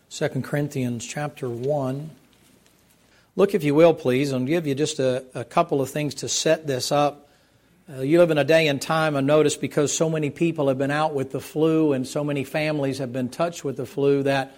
2 Corinthians chapter 1. Look, if you will, please. I'll give you just a couple of things to set this up. You live in a day and time, I notice, because so many people have been out with the flu and so many families have been touched with the flu that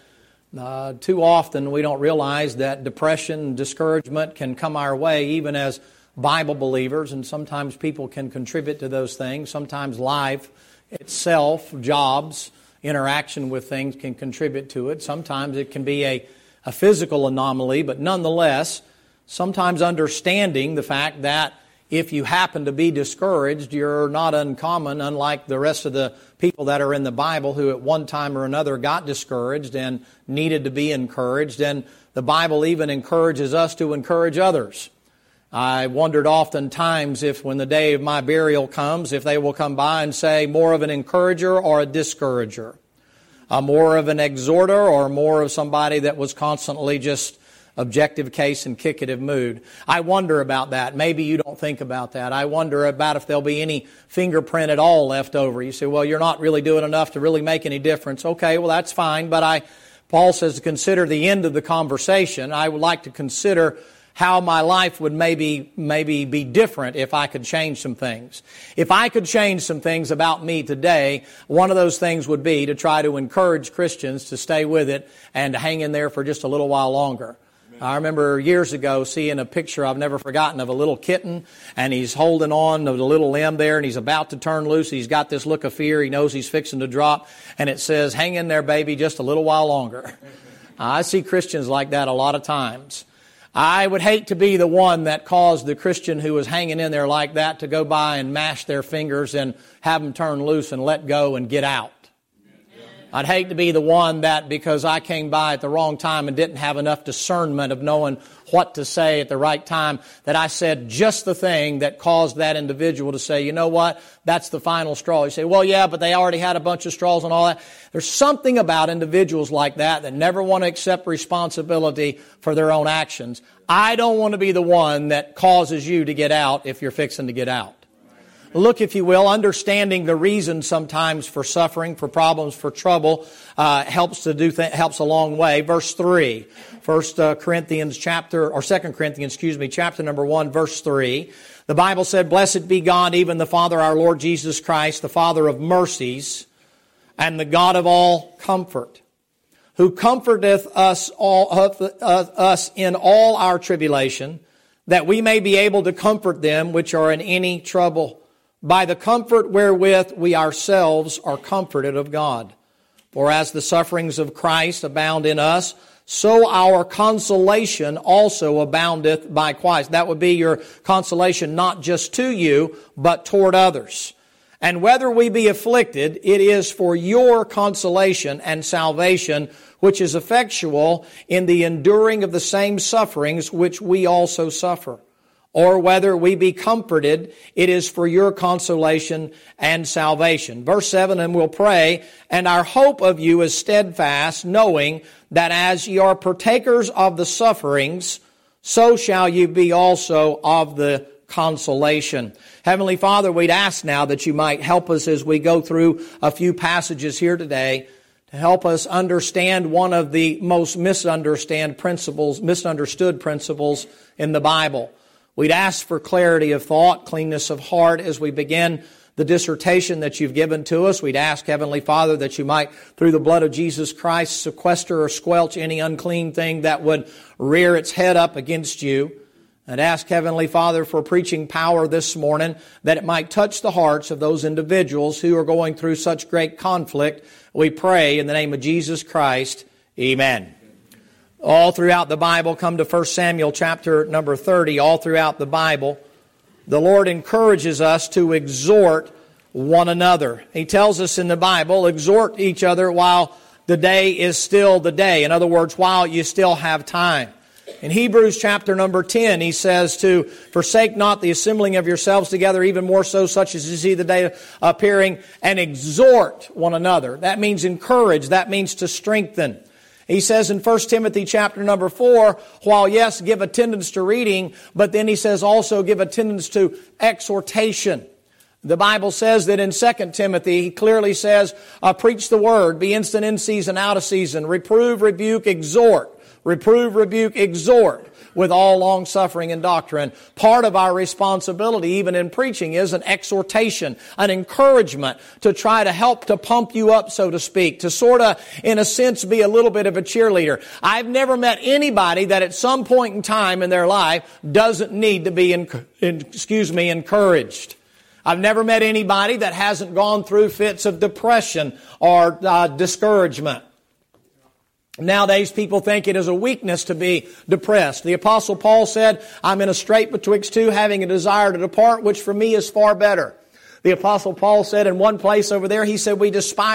too often we don't realize that depression and discouragement can come our way even as Bible believers, and sometimes people can contribute to those things. Sometimes life itself, jobs, interaction with things can contribute to it. Sometimes it can be a physical anomaly, but nonetheless, sometimes understanding the fact that if you happen to be discouraged, you're not uncommon, unlike the rest of the people that are in the Bible who at one time or another got discouraged and needed to be encouraged. And the Bible even encourages us to encourage others. I wondered oftentimes if when the day of my burial comes, if they will come by and say more of an encourager or a discourager, more of an exhorter or more of somebody that was constantly just objective case and kick-it-ive mood. I wonder about that. Maybe you don't think about that. I wonder about if there'll be any fingerprint at all left over. You say, well, you're not really doing enough to really make any difference. Okay, well, that's fine, but Paul says to consider the end of the conversation. I would like to consider how my life would maybe be different if I could change some things. If I could change some things about me today, one of those things would be to try to encourage Christians to stay with it and to hang in there for just a little while longer. I remember years ago seeing a picture I've never forgotten of a little kitten, and he's holding on to the little limb there, and he's about to turn loose. He's got this look of fear. He knows he's fixing to drop, and it says, hang in there, baby, just a little while longer. I see Christians like that a lot of times. I would hate to be the one that caused the Christian who was hanging in there like that to go by and mash their fingers and have them turn loose and let go and get out. I'd hate to be the one that because I came by at the wrong time and didn't have enough discernment of knowing what to say at the right time, that I said just the thing that caused that individual to say, you know what, that's the final straw. You say, well, yeah, but they already had a bunch of straws and all that. There's something about individuals like that never want to accept responsibility for their own actions. I don't want to be the one that causes you to get out if you're fixing to get out. Look, if you will, understanding the reason sometimes for suffering, for problems, for trouble, helps a long way. Verse 3, 2 Corinthians chapter number 1, verse 3. The Bible said, Blessed be God, even the Father, our Lord Jesus Christ, the Father of mercies, and the God of all comfort, who comforteth us in all our tribulation, that we may be able to comfort them which are in any trouble, by the comfort wherewith we ourselves are comforted of God. For as the sufferings of Christ abound in us, so our consolation also aboundeth by Christ. That would be your consolation not just to you, but toward others. And whether we be afflicted, it is for your consolation and salvation, which is effectual in the enduring of the same sufferings which we also suffer. Or whether we be comforted, it is for your consolation and salvation. Verse 7, and we'll pray, and our hope of you is steadfast, knowing that as ye are partakers of the sufferings, so shall you be also of the consolation. Heavenly Father, we'd ask now that you might help us as we go through a few passages here today to help us understand one of the most misunderstood principles in the Bible. We'd ask for clarity of thought, cleanness of heart as we begin the dissertation that you've given to us. We'd ask, Heavenly Father, that you might, through the blood of Jesus Christ, sequester or squelch any unclean thing that would rear its head up against you. And ask, Heavenly Father, for preaching power this morning, that it might touch the hearts of those individuals who are going through such great conflict. We pray in the name of Jesus Christ. Amen. All throughout the Bible, come to 1 Samuel chapter number 30, all throughout the Bible, the Lord encourages us to exhort one another. He tells us in the Bible, exhort each other while the day is still the day. In other words, while you still have time. In Hebrews chapter number 10, he says to forsake not the assembling of yourselves together, even more so such as you see the day appearing, and exhort one another. That means encourage. That means to strengthen. He says in 1 Timothy chapter number 4, while yes, give attendance to reading, but then he says also give attendance to exhortation. The Bible says that in 2 Timothy, he clearly says, preach the word, be instant in season, out of season, reprove, rebuke, exhort. Reprove, rebuke, exhort with all long suffering and doctrine. Part of our responsibility, even in preaching, is an exhortation, an encouragement to try to help to pump you up, so to speak, to sort of, in a sense, be a little bit of a cheerleader. I've never met anybody that at some point in time in their life doesn't need to be, encouraged. I've never met anybody that hasn't gone through fits of depression or discouragement. Nowadays, people think it is a weakness to be depressed. The Apostle Paul said, I'm in a strait betwixt two, having a desire to depart, which for me is far better. The Apostle Paul said in one place over there, he said, we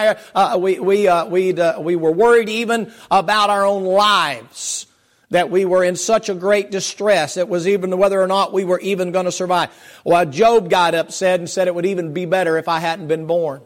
were worried even about our own lives, that we were in such a great distress. It was even whether or not we were even going to survive. Well, Job got upset and said it would even be better if I hadn't been born.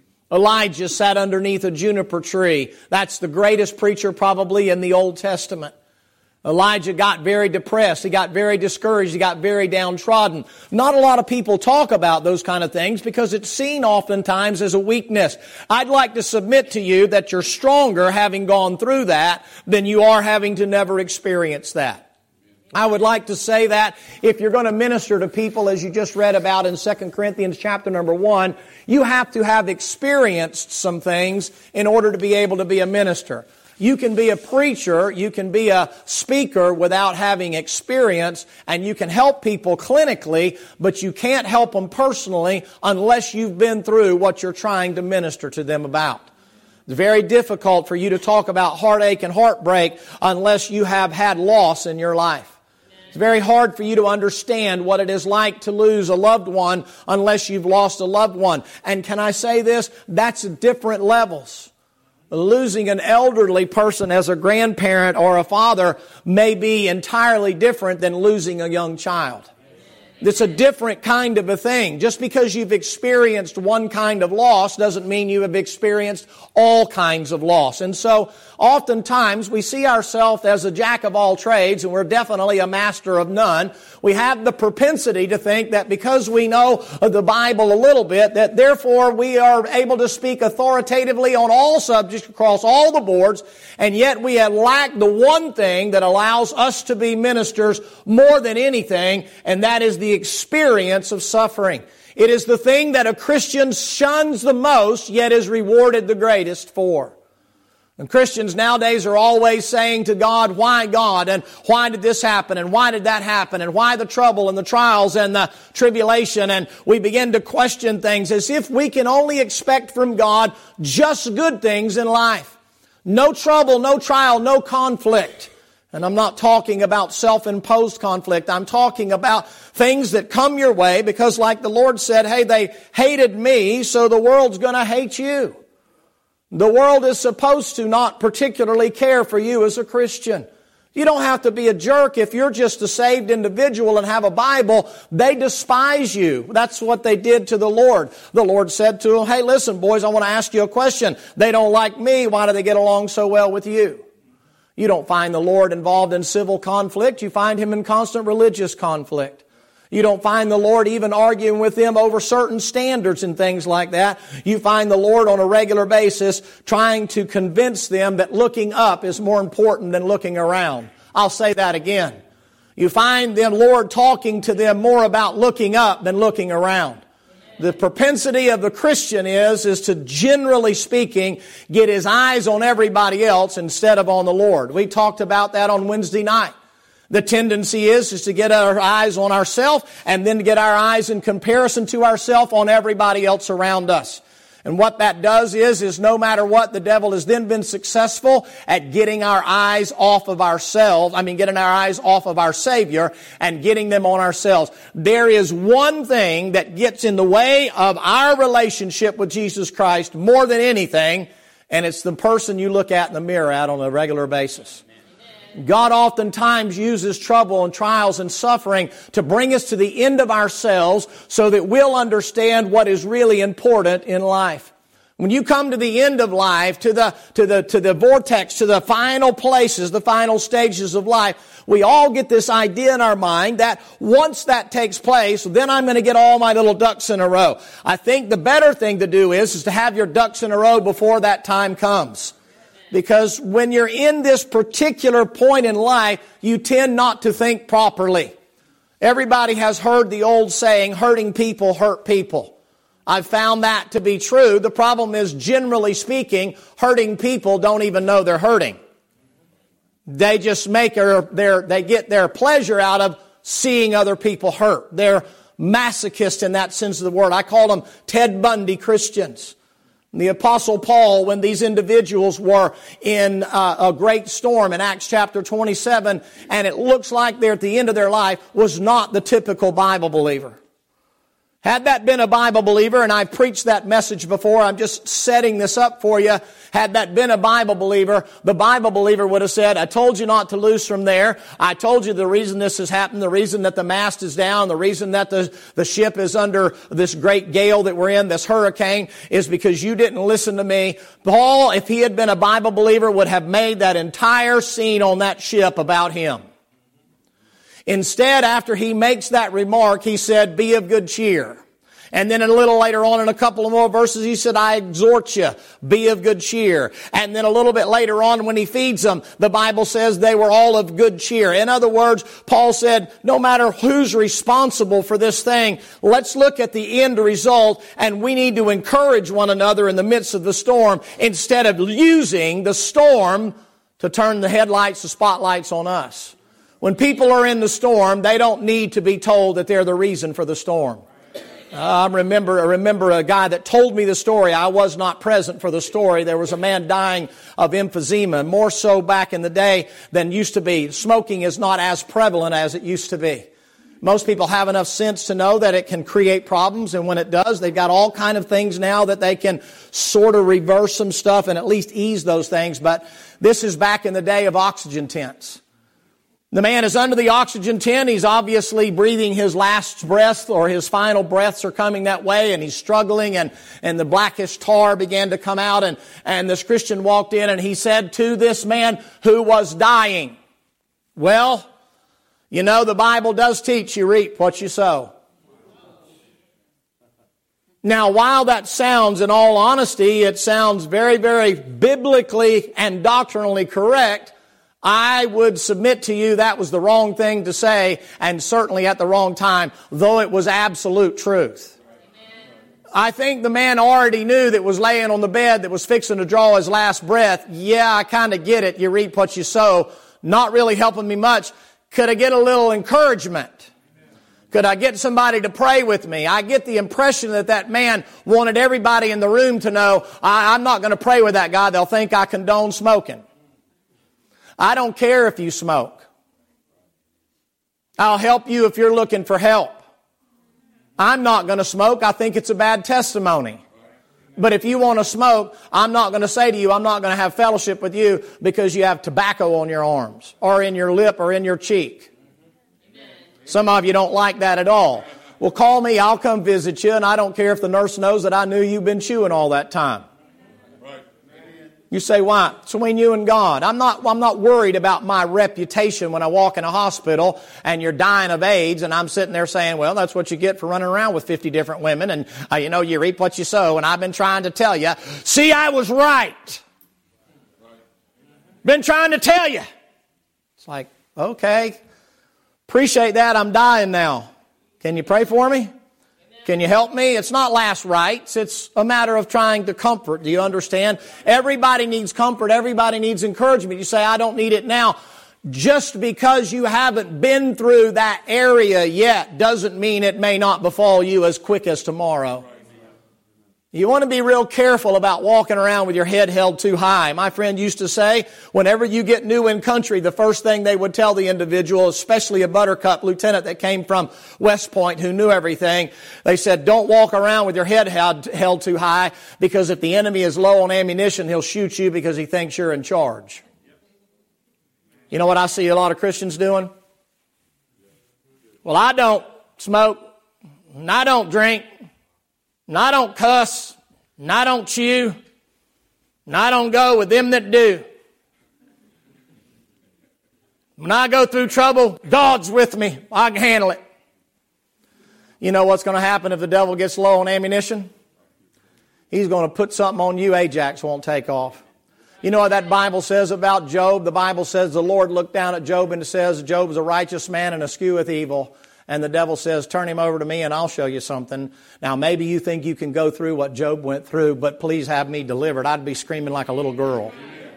Elijah sat underneath a juniper tree. That's the greatest preacher probably in the Old Testament. Elijah got very depressed. He got very discouraged. He got very downtrodden. Not a lot of people talk about those kind of things because it's seen oftentimes as a weakness. I'd like to submit to you that you're stronger having gone through that than you are having to never experience that. I would like to say that if you're going to minister to people, as you just read about in 2 Corinthians chapter number 1, you have to have experienced some things in order to be able to be a minister. You can be a preacher, you can be a speaker without having experience, and you can help people clinically, but you can't help them personally unless you've been through what you're trying to minister to them about. It's very difficult for you to talk about heartache and heartbreak unless you have had loss in your life. It's very hard for you to understand what it is like to lose a loved one unless you've lost a loved one. And can I say this? That's different levels. Losing an elderly person as a grandparent or a father may be entirely different than losing a young child. It's a different kind of a thing. Just because you've experienced one kind of loss doesn't mean you have experienced all kinds of loss. And so oftentimes we see ourselves as a jack of all trades, and we're definitely a master of none. We have the propensity to think that because we know the Bible a little bit, that therefore we are able to speak authoritatively on all subjects across all the boards, and yet we have lacked the one thing that allows us to be ministers more than anything, and that is the experience of suffering. It is the thing that a Christian shuns the most, yet is rewarded the greatest for. And Christians nowadays are always saying to God, why God? And why did this happen? And why did that happen? And why the trouble and the trials and the tribulation? And we begin to question things as if we can only expect from God just good things in life. No trouble, no trial, no conflict. And I'm not talking about self-imposed conflict. I'm talking about things that come your way because like the Lord said, hey, they hated me, so the world's going to hate you. The world is supposed to not particularly care for you as a Christian. You don't have to be a jerk if you're just a saved individual and have a Bible. They despise you. That's what they did to the Lord. The Lord said to them, hey, listen, boys, I want to ask you a question. They don't like me. Why do they get along so well with you? You don't find the Lord involved in civil conflict. You find Him in constant religious conflict. You don't find the Lord even arguing with them over certain standards and things like that. You find the Lord on a regular basis trying to convince them that looking up is more important than looking around. I'll say that again. You find the Lord talking to them more about looking up than looking around. The propensity of the Christian is to, generally speaking, get his eyes on everybody else instead of on the Lord. We talked about that on Wednesday night. The tendency is to get our eyes on ourselves and then to get our eyes in comparison to ourselves on everybody else around us. And what that does is no matter what, the devil has then been successful at getting our eyes off of ourselves. Getting our eyes off of our Savior and getting them on ourselves. There is one thing that gets in the way of our relationship with Jesus Christ more than anything, and it's the person you look at in the mirror on a regular basis. God oftentimes uses trouble and trials and suffering to bring us to the end of ourselves so that we'll understand what is really important in life. When you come to the end of life, to the vortex, to the final places, the final stages of life, we all get this idea in our mind that once that takes place, then I'm going to get all my little ducks in a row. I think the better thing to do is to have your ducks in a row before that time comes. Because when you're in this particular point in life, you tend not to think properly. Everybody has heard the old saying, hurting people hurt people. I've found that to be true. The problem is, generally speaking, hurting people don't even know they're hurting. They just they get their pleasure out of seeing other people hurt. They're masochists in that sense of the word. I call them Ted Bundy Christians. The Apostle Paul, when these individuals were in a great storm in Acts chapter 27, and it looks like they're at the end of their life, was not the typical Bible believer. Had that been a Bible believer, and I've preached that message before, I'm just setting this up for you. Had that been a Bible believer, the Bible believer would have said, I told you not to loose from there. I told you the reason this has happened, the reason that the mast is down, the reason that the ship is under this great gale that we're in, this hurricane, is because you didn't listen to me. Paul, if he had been a Bible believer, would have made that entire scene on that ship about him. Instead, after he makes that remark, he said, be of good cheer. And then a little later on in a couple of more verses, he said, I exhort you, be of good cheer. And then a little bit later on when he feeds them, the Bible says they were all of good cheer. In other words, Paul said, no matter who's responsible for this thing, let's look at the end result, and we need to encourage one another in the midst of the storm instead of using the storm to turn the headlights, the spotlights on us. When people are in the storm, they don't need to be told that they're the reason for the storm. I remember a guy that told me the story. I was not present for the story. There was a man dying of emphysema, more so back in the day than used to be. Smoking is not as prevalent as it used to be. Most people have enough sense to know that it can create problems, and when it does, they've got all kind of things now that they can sort of reverse some stuff and at least ease those things. But this is back in the day of oxygen tents. The man is under the oxygen tent. He's obviously breathing his last breath, or his final breaths are coming that way, and he's struggling, and the blackish tar began to come out, and this Christian walked in, and he said to this man who was dying, well, you know, the Bible does teach you reap what you sow. Now, while that sounds, in all honesty, it sounds very, very biblically and doctrinally correct, I would submit to you that was the wrong thing to say, and certainly at the wrong time, though it was absolute truth. I think the man already knew that was laying on the bed that was fixing to draw his last breath. Yeah, I kind of get it. You reap what you sow. Not really helping me much. Could I get a little encouragement? Could I get somebody to pray with me? I get the impression that that man wanted everybody in the room to know, I'm not going to pray with that guy. They'll think I condone smoking. I don't care if you smoke. I'll help you if you're looking for help. I'm not going to smoke. I think it's a bad testimony. But if you want to smoke, I'm not going to say to you, I'm not going to have fellowship with you because you have tobacco on your arms or in your lip or in your cheek. Some of you don't like that at all. Well, call me. I'll come visit you, and I don't care if the nurse knows that I knew you've been chewing all that time. You say, why? It's between you and God. I'm not worried about my reputation when I walk in a hospital and you're dying of AIDS, and I'm sitting there saying, well, that's what you get for running around with 50 different women, and you reap what you sow, and I've been trying to tell you, see, I was right. Been trying to tell you. It's like, okay, appreciate that. I'm dying now. Can you pray for me? Can you help me? It's not last rites. It's a matter of trying to comfort. Do you understand? Everybody needs comfort. Everybody needs encouragement. You say, I don't need it now. Just because you haven't been through that area yet doesn't mean it may not befall you as quick as tomorrow. You want to be real careful about walking around with your head held too high. My friend used to say, whenever you get new in country, the first thing they would tell the individual, especially a buttercup lieutenant that came from West Point who knew everything, they said, don't walk around with your head held too high, because if the enemy is low on ammunition, he'll shoot you because he thinks you're in charge. You know what I see a lot of Christians doing? Well, I don't smoke, and I don't drink, and I don't cuss, And I don't chew. And I don't go with them that do. When I go through trouble, God's with me. I can handle it. You know what's going to happen if the devil gets low on ammunition? He's going to put something on you Ajax won't take off. You know what that Bible says about Job? The Bible says the Lord looked down at Job and it says, Job is a righteous man and escheweth evil. And the devil says, turn him over to me and I'll show you something. Now maybe you think you can go through what Job went through, but please have me delivered. I'd be screaming like a little girl.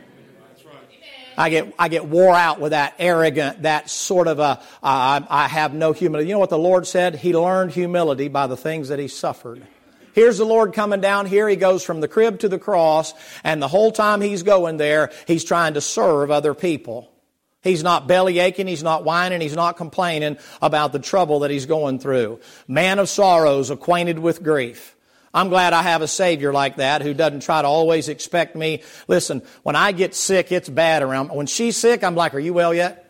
I get wore out with that arrogant, that sort of I have no humility. You know what the Lord said? He learned humility by the things that He suffered. Here's the Lord coming down here. He goes from the crib to the cross, and the whole time He's going there, He's trying to serve other people. He's not belly aching, He's not whining, He's not complaining about the trouble that He's going through. Man of sorrows, acquainted with grief. I'm glad I have a Savior like that who doesn't try to always expect me. Listen, when I get sick, it's bad around. When she's sick, I'm like, are you well yet?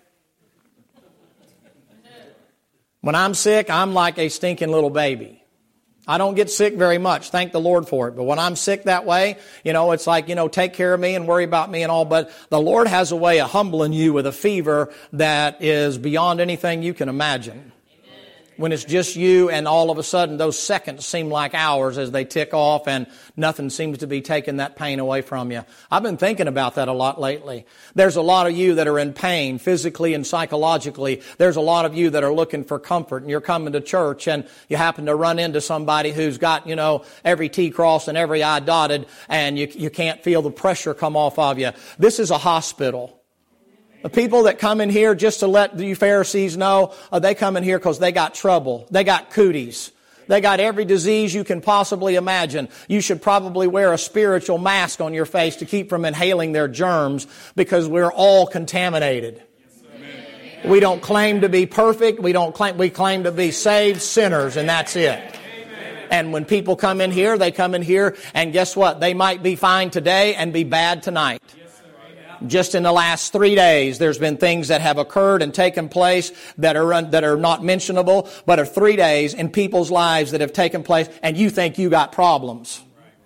When I'm sick, I'm like a stinking little baby. I don't get sick very much. Thank the Lord for it. But when I'm sick that way, it's like, take care of me and worry about me and all. But the Lord has a way of humbling you with a fever that is beyond anything you can imagine. When it's just you and all of a sudden those seconds seem like hours as they tick off and nothing seems to be taking that pain away from you. I've been thinking about that a lot lately. There's a lot of you that are in pain physically and psychologically. There's a lot of you that are looking for comfort and you're coming to church and you happen to run into somebody who's got, every T crossed and every I dotted and you can't feel the pressure come off of you. This is a hospital. The people that come in here, just to let you Pharisees know, they come in here because they got trouble. They got cooties. They got every disease you can possibly imagine. You should probably wear a spiritual mask on your face to keep from inhaling their germs because we're all contaminated. We don't claim to be perfect. We claim to be saved sinners, and that's it. And when people come in here, they come in here, and guess what? They might be fine today and be bad tonight. Just in the last 3 days, there's been things that have occurred and taken place that are not mentionable, but are 3 days in people's lives that have taken place, and you think you got problems.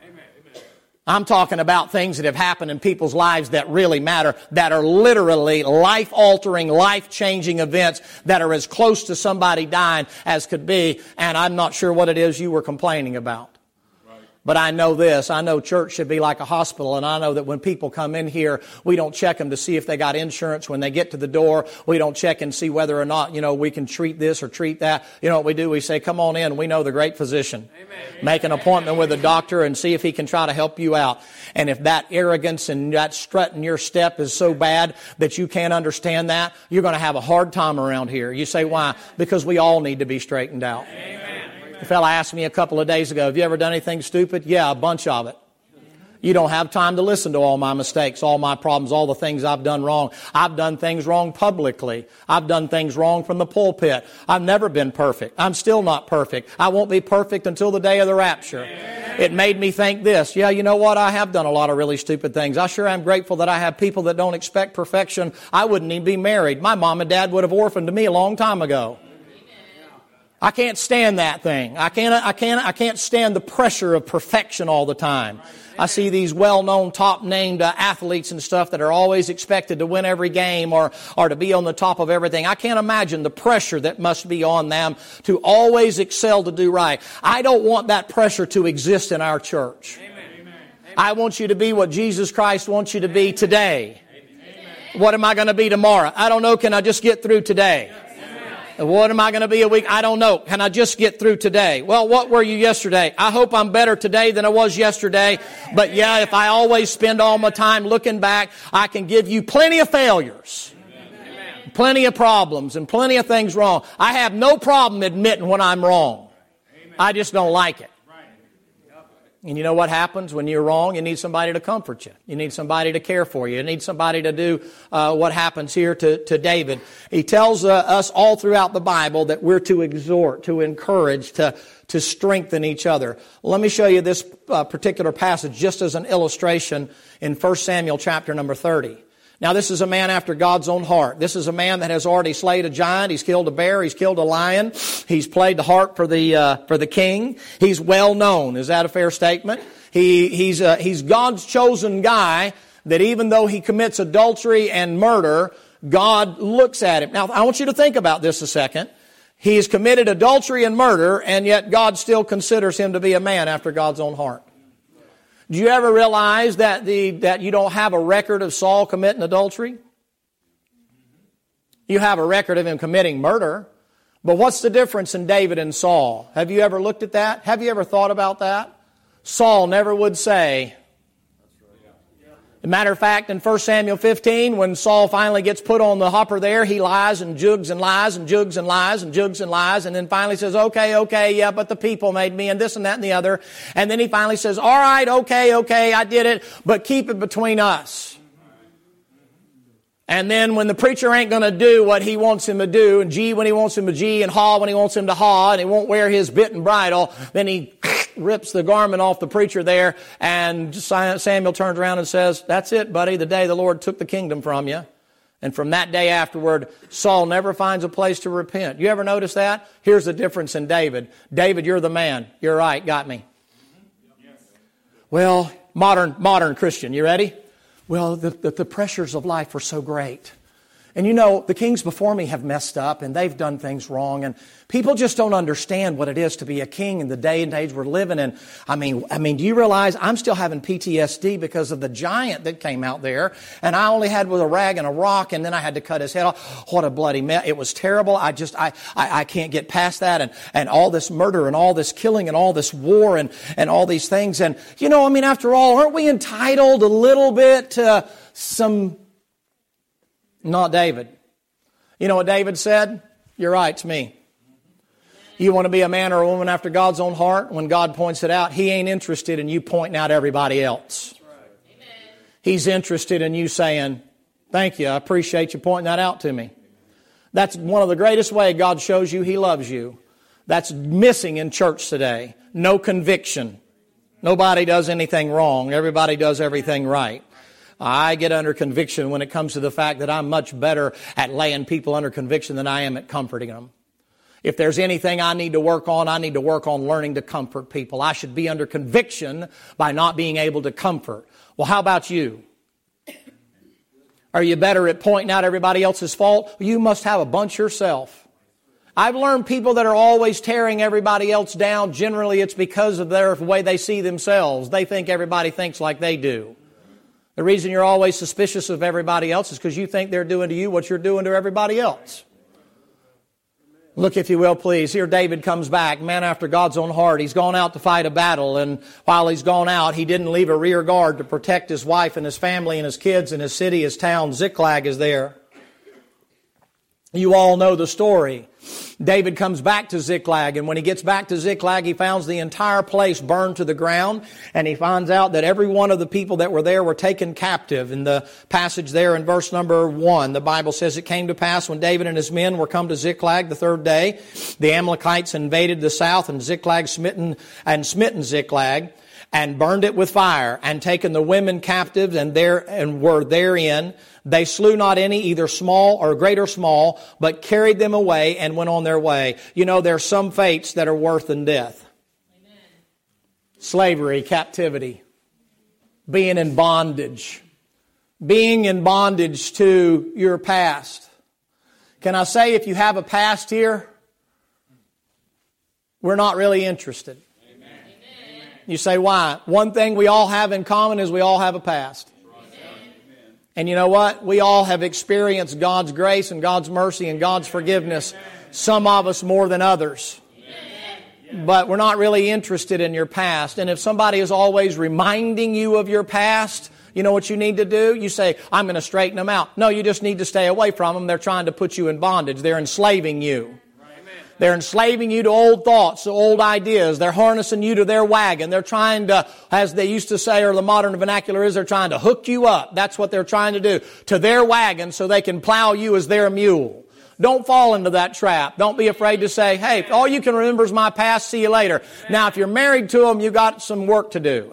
I'm talking about things that have happened in people's lives that really matter, that are literally life-altering, life-changing events that are as close to somebody dying as could be, and I'm not sure what it is you were complaining about. But I know this. I know church should be like a hospital, and I know that when people come in here, we don't check them to see if they got insurance. When they get to the door, we don't check and see whether or not, we can treat this or treat that. You know what we do? We say, come on in. We know the great physician. Amen. Make an appointment with the doctor and see if he can try to help you out. And if that arrogance and that strut in your step is so bad that you can't understand that, you're going to have a hard time around here. You say, why? Because we all need to be straightened out. Amen. A fella asked me a couple of days ago, have you ever done anything stupid? Yeah, a bunch of it. You don't have time to listen to all my mistakes, all my problems, all the things I've done wrong. I've done things wrong publicly. I've done things wrong from the pulpit. I've never been perfect. I'm still not perfect. I won't be perfect until the day of the rapture. It made me think this. Yeah, you know what? I have done a lot of really stupid things. I sure am grateful that I have people that don't expect perfection. I wouldn't even be married. My mom and dad would have orphaned me a long time ago. I can't stand that thing. I can't stand the pressure of perfection all the time. I see these well-known, top-named athletes and stuff that are always expected to win every game or to be on the top of everything. I can't imagine the pressure that must be on them to always excel to do right. I don't want that pressure to exist in our church. Amen. I want you to be what Jesus Christ wants you to be today. Amen. What am I going to be tomorrow? I don't know. Can I just get through today? What am I going to be a week? I don't know. Can I just get through today? Well, what were you yesterday? I hope I'm better today than I was yesterday. But yeah, if I always spend all my time looking back, I can give you plenty of failures, plenty of problems, and plenty of things wrong. I have no problem admitting when I'm wrong. I just don't like it. And you know what happens when you're wrong? You need somebody to comfort you. You need somebody to care for you. You need somebody to do what happens here to David. He tells us all throughout the Bible that we're to exhort, to encourage, to strengthen each other. Let me show you this particular passage just as an illustration in 1 Samuel chapter number 30. Now, this is a man after God's own heart. This is a man that has already slayed a giant. He's killed a bear. He's killed a lion. He's played the harp for the king. He's well known. Is that a fair statement? He's God's chosen guy that even though he commits adultery and murder, God looks at him. Now, I want you to think about this a second. He's committed adultery and murder, and yet God still considers him to be a man after God's own heart. Do you ever realize that you don't have a record of Saul committing adultery? You have a record of him committing murder. But what's the difference in David and Saul? Have you ever looked at that? Have you ever thought about that? Saul never would say. As a matter of fact, in 1 Samuel 15, when Saul finally gets put on the hopper there, he lies and jugs and lies and jugs and lies and jugs and lies, and then finally says, okay, yeah, but the people made me, and this and that and the other. And then he finally says, all right, okay, I did it, but keep it between us. And then when the preacher ain't going to do what he wants him to do, and gee when he wants him to gee, and haw when he wants him to haw, and he won't wear his bit and bridle, then he rips the garment off the preacher there, and Samuel turns around and says, that's it, buddy, the day the Lord took the kingdom from you. And from that day afterward, Saul never finds a place to repent. You ever notice that? Here's the difference in David. David, you're the man. You're right, got me. Well, modern Christian, you ready? Well, the pressures of life are so great. And you know, the kings before me have messed up and they've done things wrong. And people just don't understand what it is to be a king in the day and age we're living in. I mean, do you realize I'm still having PTSD because of the giant that came out there? And I only had with a rag and a rock, and then I had to cut his head off. What a bloody mess. It was terrible. I can't get past that. And all this murder and all this killing and all this war and all these things. And, you know, I mean, after all, aren't we entitled a little bit to some... Not David. You know what David said? You're right, it's me. You want to be a man or a woman after God's own heart? When God points it out, He ain't interested in you pointing out everybody else. He's interested in you saying, thank you, I appreciate you pointing that out to me. That's one of the greatest ways God shows you He loves you. That's missing in church today. No conviction. Nobody does anything wrong. Everybody does everything right. I get under conviction when it comes to the fact that I'm much better at laying people under conviction than I am at comforting them. If there's anything I need to work on learning to comfort people. I should be under conviction by not being able to comfort. Well, how about you? Are you better at pointing out everybody else's fault? You must have a bunch yourself. I've learned people that are always tearing everybody else down, generally it's because of their way they see themselves. They think everybody thinks like they do. The reason you're always suspicious of everybody else is because you think they're doing to you what you're doing to everybody else. Look, if you will, please. Here David comes back, man after God's own heart. He's gone out to fight a battle, and while he's gone out, he didn't leave a rear guard to protect his wife and his family and his kids and his city, his town. Ziklag is there. You all know the story. David comes back to Ziklag, and when he gets back to Ziklag, he finds the entire place burned to the ground, and he finds out that every one of the people that were there were taken captive. In the passage there in verse number 1, the Bible says, it came to pass when David and his men were come to Ziklag the third day, the Amalekites invaded the south, and Ziklag smitten Ziklag, and burned it with fire, and taken the women captives, and were therein. They slew not any, either small or great or small, but carried them away and went on their way. You know, there are some fates that are worse than death. Amen. Slavery, captivity, being in bondage to your past. Can I say, if you have a past here, we're not really interested. Amen. You say, why? One thing we all have in common is we all have a past. And you know what? We all have experienced God's grace and God's mercy and God's forgiveness. Some of us more than others. But we're not really interested in your past. And if somebody is always reminding you of your past, you know what you need to do? You say, I'm going to straighten them out. No, you just need to stay away from them. They're trying to put you in bondage. They're enslaving you. They're enslaving you to old thoughts, to old ideas. They're harnessing you to their wagon. They're trying to, as they used to say, or the modern vernacular is, they're trying to hook you up. That's what they're trying to do, to their wagon so they can plow you as their mule. Don't fall into that trap. Don't be afraid to say, hey, all you can remember is my past, see you later. Now, if you're married to them, you've got some work to do.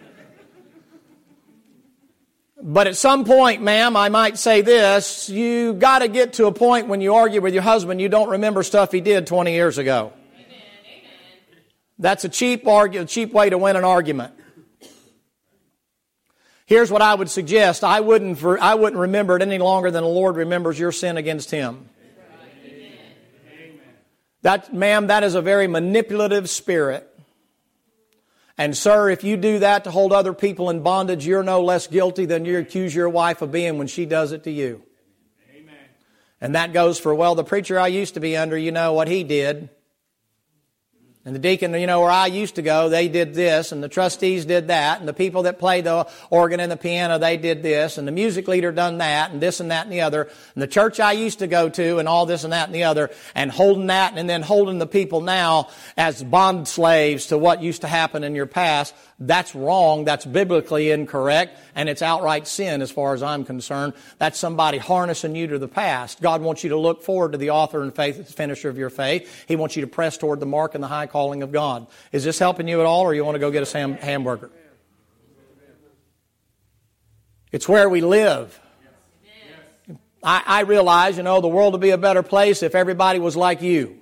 But at some point, ma'am, I might say this, you got to get to a point when you argue with your husband, you don't remember stuff he did 20 years ago. Amen. That's a cheap way to win an argument. Here's what I would suggest. I wouldn't remember it any longer than the Lord remembers your sin against Him. That is a very manipulative spirit. And sir, if you do that to hold other people in bondage, you're no less guilty than you accuse your wife of being when she does it to you. Amen. And that goes for, well, the preacher I used to be under, you know what he did. And the deacon, you know, where I used to go, they did this, and the trustees did that, and the people that play the organ and the piano, they did this, and the music leader done that, and this and that and the other, and the church I used to go to, and all this and that and the other, and holding that, and then holding the people now as bond slaves to what used to happen in your past. That's wrong, that's biblically incorrect, and it's outright sin as far as I'm concerned. That's somebody harnessing you to the past. God wants you to look forward to the author and finisher of your faith. He wants you to press toward the mark and the high calling of God. Is this helping you at all, or you want to go get a hamburger? It's where we live. I realize, you know, the world would be a better place if everybody was like you.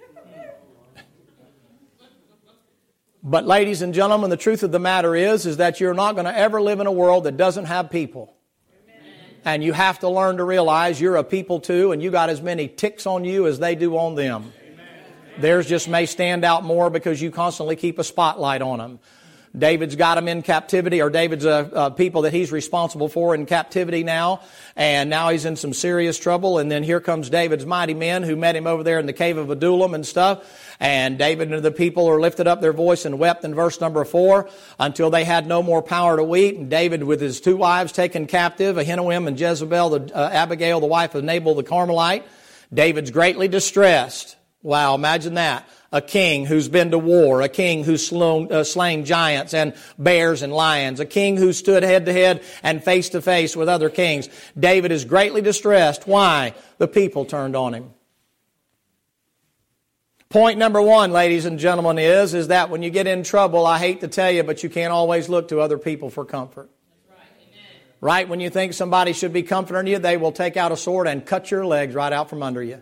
But ladies and gentlemen, the truth of the matter is that you're not going to ever live in a world that doesn't have people. Amen. And you have to learn to realize you're a people too, and you got as many ticks on you as they do on them. Amen. Theirs just may stand out more because you constantly keep a spotlight on them. David's got them in captivity, or David's people that he's responsible for in captivity now, and now he's in some serious trouble. And then here comes David's mighty men who met him over there in the cave of Adullam and stuff. And David and the people are lifted up their voice and wept in verse number 4 until they had no more power to weep. And David with his 2 wives taken captive, Ahinoam and Jezebel, Abigail, the wife of Nabal the Carmelite. David's greatly distressed. Wow, imagine that. A king who's been to war, a king who's slain giants and bears and lions, a king who stood head to head and face to face with other kings. David is greatly distressed. Why? The people turned on him. Point number 1, ladies and gentlemen, is that when you get in trouble, I hate to tell you, but you can't always look to other people for comfort. Right when you think somebody should be comforting you, they will take out a sword and cut your legs right out from under you.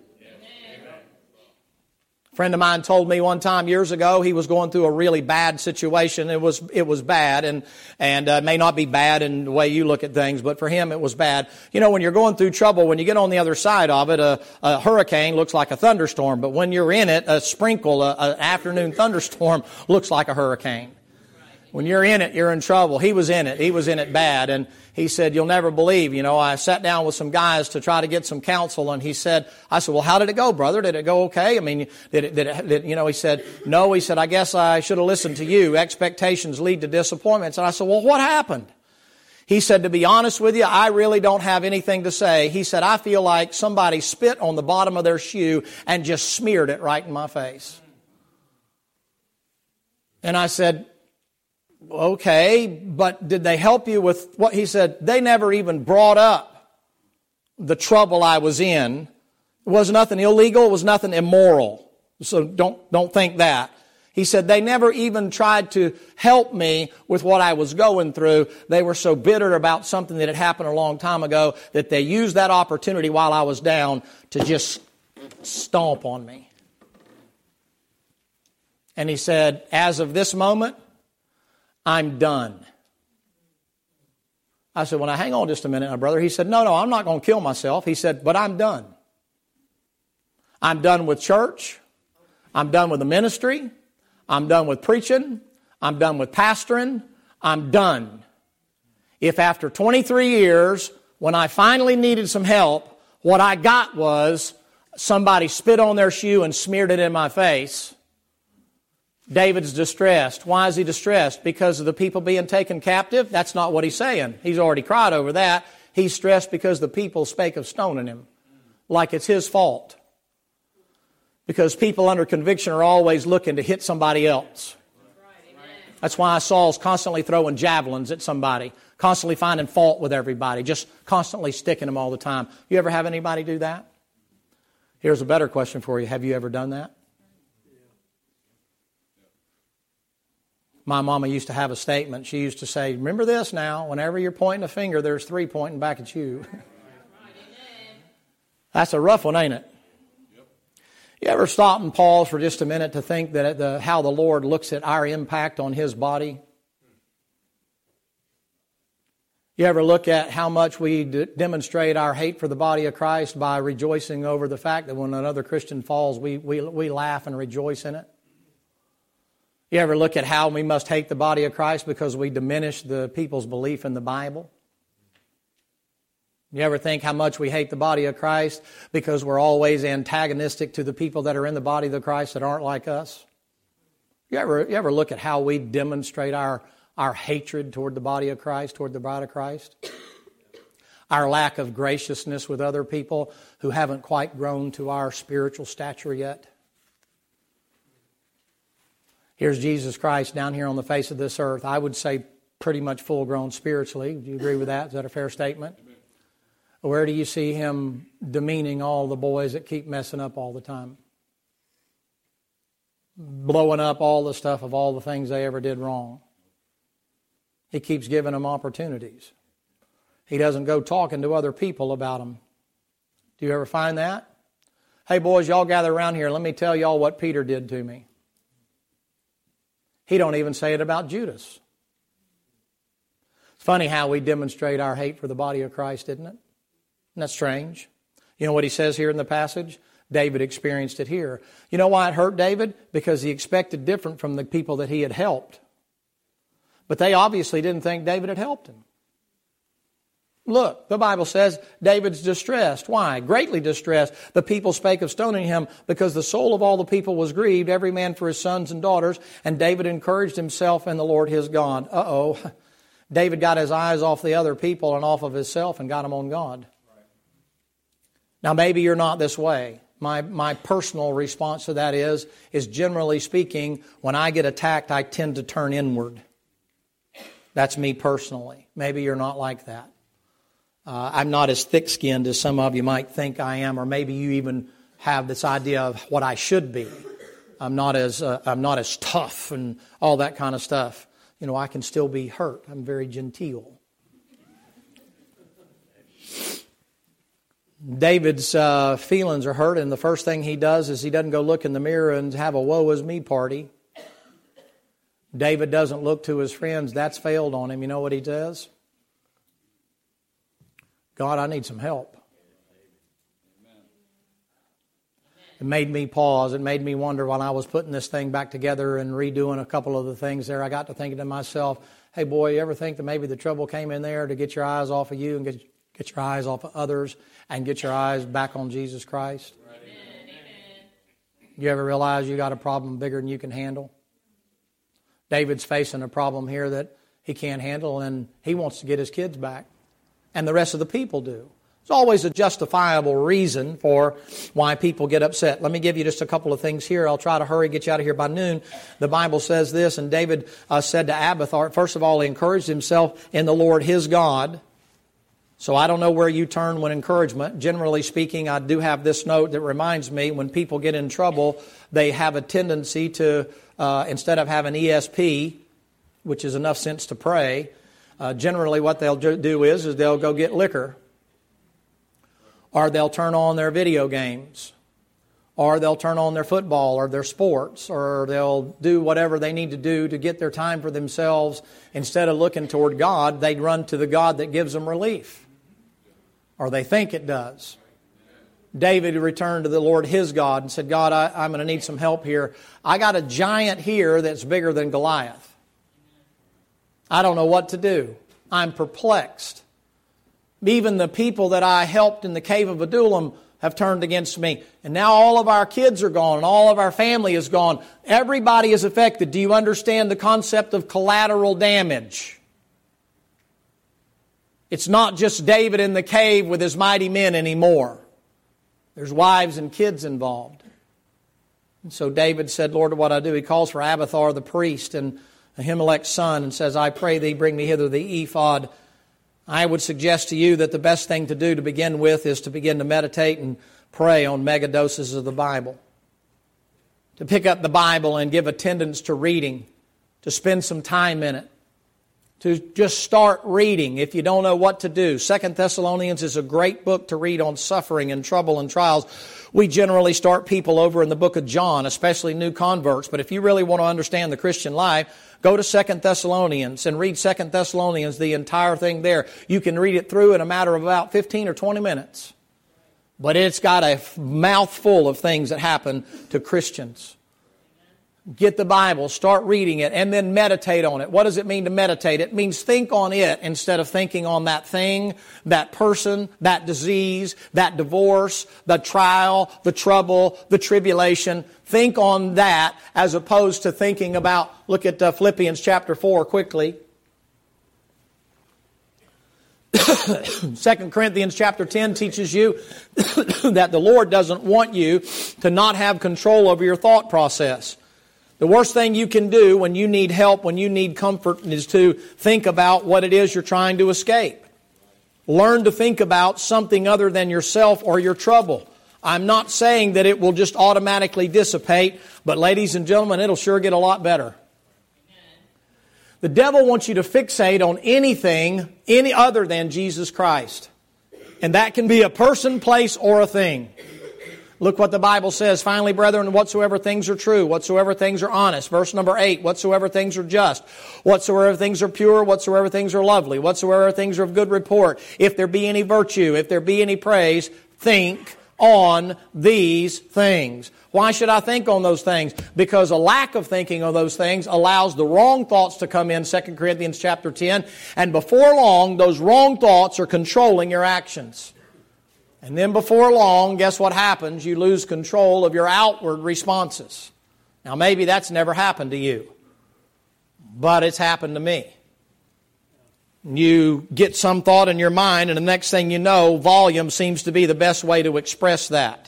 A friend of mine told me one time years ago he was going through a really bad situation. It was bad, and may not be bad in the way you look at things, but for him it was bad. You know, when you're going through trouble, when you get on the other side of it, a hurricane looks like a thunderstorm, but when you're in it, a sprinkle, an afternoon thunderstorm looks like a hurricane. When you're in it, you're in trouble. He was in it. He was in it bad. And he said, you'll never believe, you know, I sat down with some guys to try to get some counsel. And I said, well, how did it go, brother? Did it go okay? I mean, he said, no. He said, I guess I should have listened to you. Expectations lead to disappointments. And I said, well, what happened? He said, to be honest with you, I really don't have anything to say. He said, I feel like somebody spit on the bottom of their shoe and just smeared it right in my face. And I said, okay, but did they help you with what? He said, they never even brought up the trouble I was in. It was nothing illegal. It was nothing immoral. So don't think that. He said, they never even tried to help me with what I was going through. They were so bitter about something that had happened a long time ago that they used that opportunity while I was down to just stomp on me. And he said, as of this moment, I'm done. I said, well, now hang on just a minute, my brother. He said, no, I'm not going to kill myself. He said, but I'm done. I'm done with church. I'm done with the ministry. I'm done with preaching. I'm done with pastoring. I'm done. If after 23 years, when I finally needed some help, what I got was somebody spit on their shoe and smeared it in my face, David's distressed. Why is he distressed? Because of the people being taken captive? That's not what he's saying. He's already cried over that. He's stressed because the people spake of stoning him, like it's his fault. Because people under conviction are always looking to hit somebody else. That's why Saul's constantly throwing javelins at somebody, constantly finding fault with everybody, just constantly sticking them all the time. You ever have anybody do that? Here's a better question for you. Have you ever done that? My mama used to have a statement. She used to say, remember this now, whenever you're pointing a finger, there's 3 pointing back at you. That's a rough one, ain't it? You ever stop and pause for just a minute to think that how the Lord looks at our impact on His body? You ever look at how much we demonstrate our hate for the body of Christ by rejoicing over the fact that when another Christian falls, we laugh and rejoice in it? You ever look at how we must hate the body of Christ because we diminish the people's belief in the Bible? You ever think how much we hate the body of Christ because we're always antagonistic to the people that are in the body of Christ that aren't like us? You ever look at how we demonstrate our hatred toward the body of Christ, toward the bride of Christ? Our lack of graciousness with other people who haven't quite grown to our spiritual stature yet? Here's Jesus Christ down here on the face of this earth. I would say pretty much full grown spiritually. Do you agree with that? Is that a fair statement? Where do you see Him demeaning all the boys that keep messing up all the time? Blowing up all the stuff of all the things they ever did wrong. He keeps giving them opportunities. He doesn't go talking to other people about them. Do you ever find that? Hey boys, y'all gather around here. Let me tell y'all what Peter did to me. He don't even say it about Judas. It's funny how we demonstrate our hate for the body of Christ, isn't it? Isn't that strange? You know what he says here in the passage? David experienced it here. You know why it hurt David? Because he expected different from the people that he had helped. But they obviously didn't think David had helped him. Look, the Bible says David's distressed. Why? Greatly distressed. The people spake of stoning him because the soul of all the people was grieved, every man for his sons and daughters, and David encouraged himself in the Lord his God. David got his eyes off the other people and off of himself and got them on God. Now maybe you're not this way. My personal response to that is generally speaking, when I get attacked, I tend to turn inward. That's me personally. Maybe you're not like that. I'm not as thick-skinned as some of you might think I am, or maybe you even have this idea of what I should be. I'm not as tough and all that kind of stuff. You know, I can still be hurt. I'm very genteel. David's feelings are hurt, and the first thing he does is he doesn't go look in the mirror and have a woe is me party. David doesn't look to his friends. That's failed on him. You know what he does? God, I need some help. It made me pause. It made me wonder when I was putting this thing back together and redoing a couple of the things there. I got to thinking to myself, hey boy, you ever think that maybe the trouble came in there to get your eyes off of you and get your eyes off of others and get your eyes back on Jesus Christ? Amen. You ever realize you got a problem bigger than you can handle? David's facing a problem here that he can't handle, and he wants to get his kids back. And the rest of the people do. There's always a justifiable reason for why people get upset. Let me give you just a couple of things here. I'll try to hurry, get you out of here by noon. The Bible says this, and David said to Abiathar, first of all, he encouraged himself in the Lord his God. So I don't know where you turn when encouragement. Generally speaking, I do have this note that reminds me when people get in trouble, they have a tendency to, instead of having ESP, which is enough sense to pray, generally what they'll do is they'll go get liquor, or they'll turn on their video games, or they'll turn on their football or their sports, or they'll do whatever they need to do to get their time for themselves. Instead of looking toward God, they run to the God that gives them relief, or they think it does. David returned to the Lord his God and said, God, I'm going to need some help here. I got a giant here that's bigger than Goliath. I don't know what to do. I'm perplexed. Even the people that I helped in the cave of Adullam have turned against me. And now all of our kids are gone and all of our family is gone. Everybody is affected. Do you understand the concept of collateral damage? It's not just David in the cave with his mighty men anymore. There's wives and kids involved. And so David said, Lord, what I do? He calls for Abiathar the priest and Ahimelech's son and says, I pray thee bring me hither the ephod. I would suggest to you that the best thing to do to begin with is to begin to meditate and pray on mega doses of the Bible. To pick up the Bible and give attendance to reading. To spend some time in it. to just start reading if you don't know what to do. 2 Thessalonians is a great book to read on suffering and trouble and trials. We generally start people over in the book of John, especially new converts. But if you really want to understand the Christian life, go to 2 Thessalonians and read 2 Thessalonians, the entire thing there. You can read it through in a matter of about 15 or 20 minutes. But it's got a mouthful of things that happen to Christians. Get the Bible, start reading it, and then meditate on it. What does it mean to meditate? It means think on it instead of thinking on that thing, that person, that disease, that divorce, the trial, the trouble, the tribulation. Think on that as opposed to thinking about, look at Philippians chapter 4 quickly. 2 Corinthians chapter 10 teaches you that the Lord doesn't want you to not have control over your thought process. The worst thing you can do when you need help, when you need comfort, is to think about what it is you're trying to escape. Learn to think about something other than yourself or your trouble. I'm not saying that it will just automatically dissipate, but ladies and gentlemen, it'll sure get a lot better. The devil wants you to fixate on anything any other than Jesus Christ. And that can be a person, place, or a thing. Look what the Bible says. Finally, brethren, whatsoever things are true, whatsoever things are honest. Verse number 8, whatsoever things are just, whatsoever things are pure, whatsoever things are lovely, whatsoever things are of good report. If there be any virtue, if there be any praise, think on these things. Why should I think on those things? Because a lack of thinking on those things allows the wrong thoughts to come in, 2 Corinthians chapter 10, and before long, those wrong thoughts are controlling your actions. And then before long, guess what happens? You lose control of your outward responses. Now maybe that's never happened to you, but it's happened to me. You get some thought in your mind, and the next thing you know, volume seems to be the best way to express that.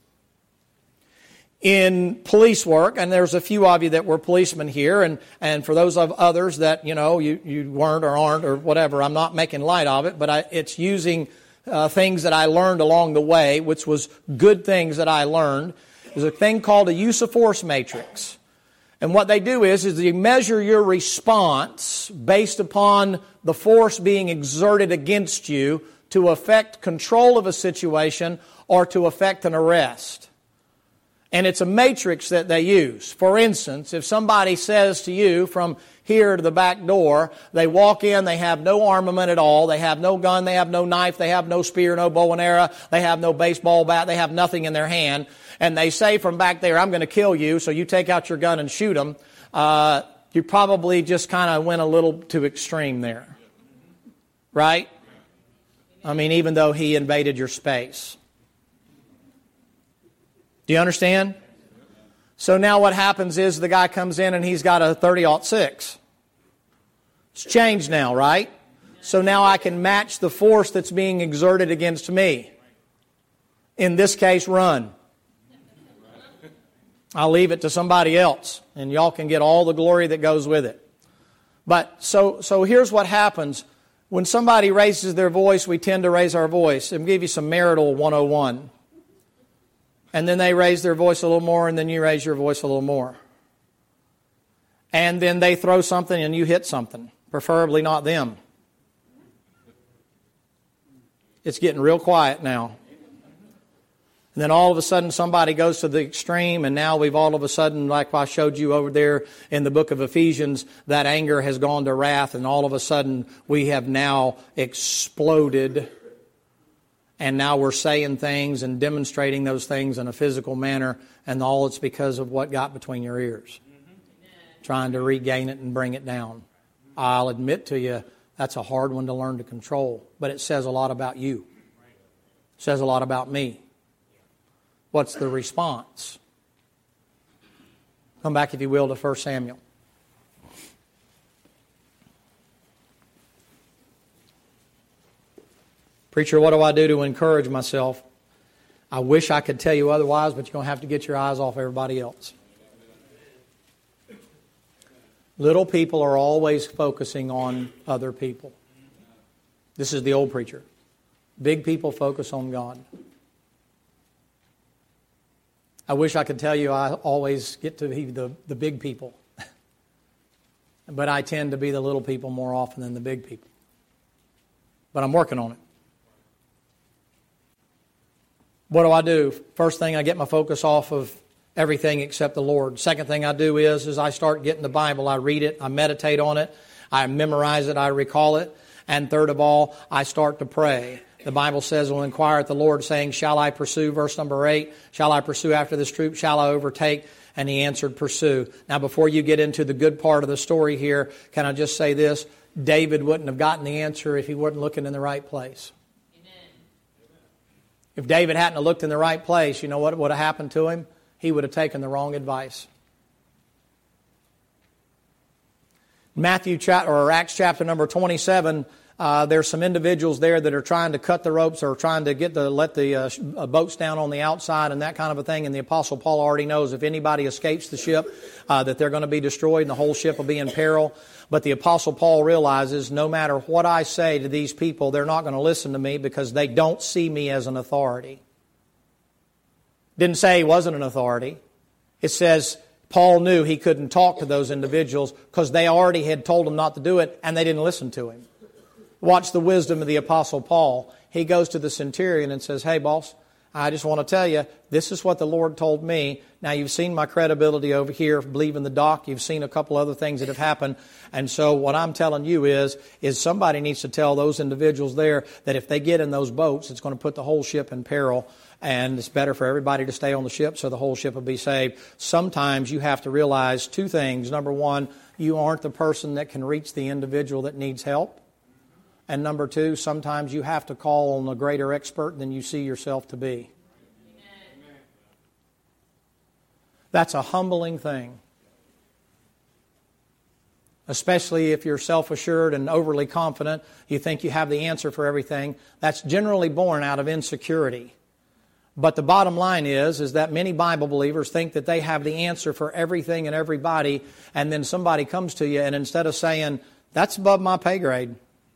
In police work, and there's a few of you that were policemen here, and for those of others that, you weren't or aren't or whatever, I'm not making light of it, but it's using things that I learned along the way, which was good things that I learned. There's a thing called a use of force matrix. And what they do is they measure your response based upon the force being exerted against you to affect control of a situation or to affect an arrest. And it's a matrix that they use. For instance, if somebody says to you from here to the back door, they walk in, they have no armament at all, they have no gun, they have no knife, they have no spear, no bow and arrow, they have no baseball bat, they have nothing in their hand, and they say from back there, I'm going to kill you, so you take out your gun and shoot them, you probably just kind of went a little too extreme there. Right? I mean, even though he invaded your space. Do you understand? So now what happens is the guy comes in and he's got a .30-06. It's changed now, right? So now I can match the force that's being exerted against me. In this case, run. I'll leave it to somebody else, and y'all can get all the glory that goes with it. But so here's what happens. When somebody raises their voice, we tend to raise our voice. I'll give you some marital 101. And then they raise their voice a little more, and then you raise your voice a little more. And then they throw something and you hit something, preferably not them. It's getting real quiet now. And then all of a sudden somebody goes to the extreme, and now we've all of a sudden, like I showed you over there in the book of Ephesians, that anger has gone to wrath, and all of a sudden we have now exploded. And now we're saying things and demonstrating those things in a physical manner, and all it's because of what got between your ears. Trying to regain it and bring it down. I'll admit to you, that's a hard one to learn to control, but it says a lot about you. It says a lot about me. What's the response? Come back, if you will, to 1 Samuel. Preacher, what do I do to encourage myself? I wish I could tell you otherwise, but you're going to have to get your eyes off everybody else. Little people are always focusing on other people. This is the old preacher. Big people focus on God. I wish I could tell you I always get to be the big people. But I tend to be the little people more often than the big people. But I'm working on it. What do? First thing, I get my focus off of everything except the Lord. Second thing I do is I start getting the Bible. I read it. I meditate on it. I memorize it. I recall it. And third of all, I start to pray. The Bible says, we'll inquire at the Lord, saying, shall I pursue? Verse number 8, shall I pursue after this troop? Shall I overtake? And he answered, pursue. Now, before you get into the good part of the story here, can I just say this? David wouldn't have gotten the answer if he wasn't looking in the right place. Amen. If David hadn't looked in the right place, you know what would have happened to him? He would have taken the wrong advice. Acts chapter number 27, there's some individuals there that are trying to cut the ropes or trying to let the boats down on the outside and that kind of a thing. And the Apostle Paul already knows if anybody escapes the ship, that they're going to be destroyed and the whole ship will be in peril. But the Apostle Paul realizes no matter what I say to these people, they're not going to listen to me because they don't see me as an authority. Didn't say he wasn't an authority. It says Paul knew he couldn't talk to those individuals because they already had told him not to do it and they didn't listen to him. Watch the wisdom of the Apostle Paul. He goes to the centurion and says, hey, boss, I just want to tell you, this is what the Lord told me. Now, you've seen my credibility over here, believing the doc. You've seen a couple other things that have happened. And so what I'm telling you is somebody needs to tell those individuals there that if they get in those boats, it's going to put the whole ship in peril. And it's better for everybody to stay on the ship so the whole ship will be saved. Sometimes you have to realize two things. Number one, you aren't the person that can reach the individual that needs help. And number two, sometimes you have to call on a greater expert than you see yourself to be. Amen. That's a humbling thing. Especially if you're self-assured and overly confident, you think you have the answer for everything. That's generally born out of insecurity. But the bottom line is that many Bible believers think that they have the answer for everything and everybody, and then somebody comes to you and instead of saying, that's above my pay grade,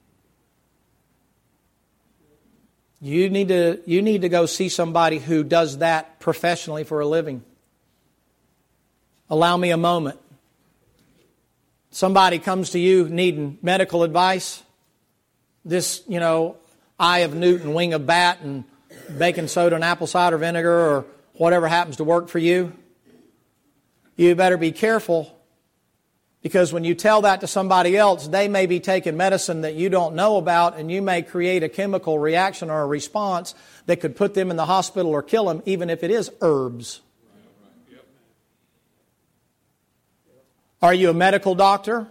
you need to go see somebody who does that professionally for a living. Allow me a moment. Somebody comes to you needing medical advice. This, eye of newt and wing of bat and baking soda and apple cider vinegar or whatever happens to work for you. You better be careful, because when you tell that to somebody else, they may be taking medicine that you don't know about, and you may create a chemical reaction or a response that could put them in the hospital or kill them, even if it is herbs. Are you a medical doctor?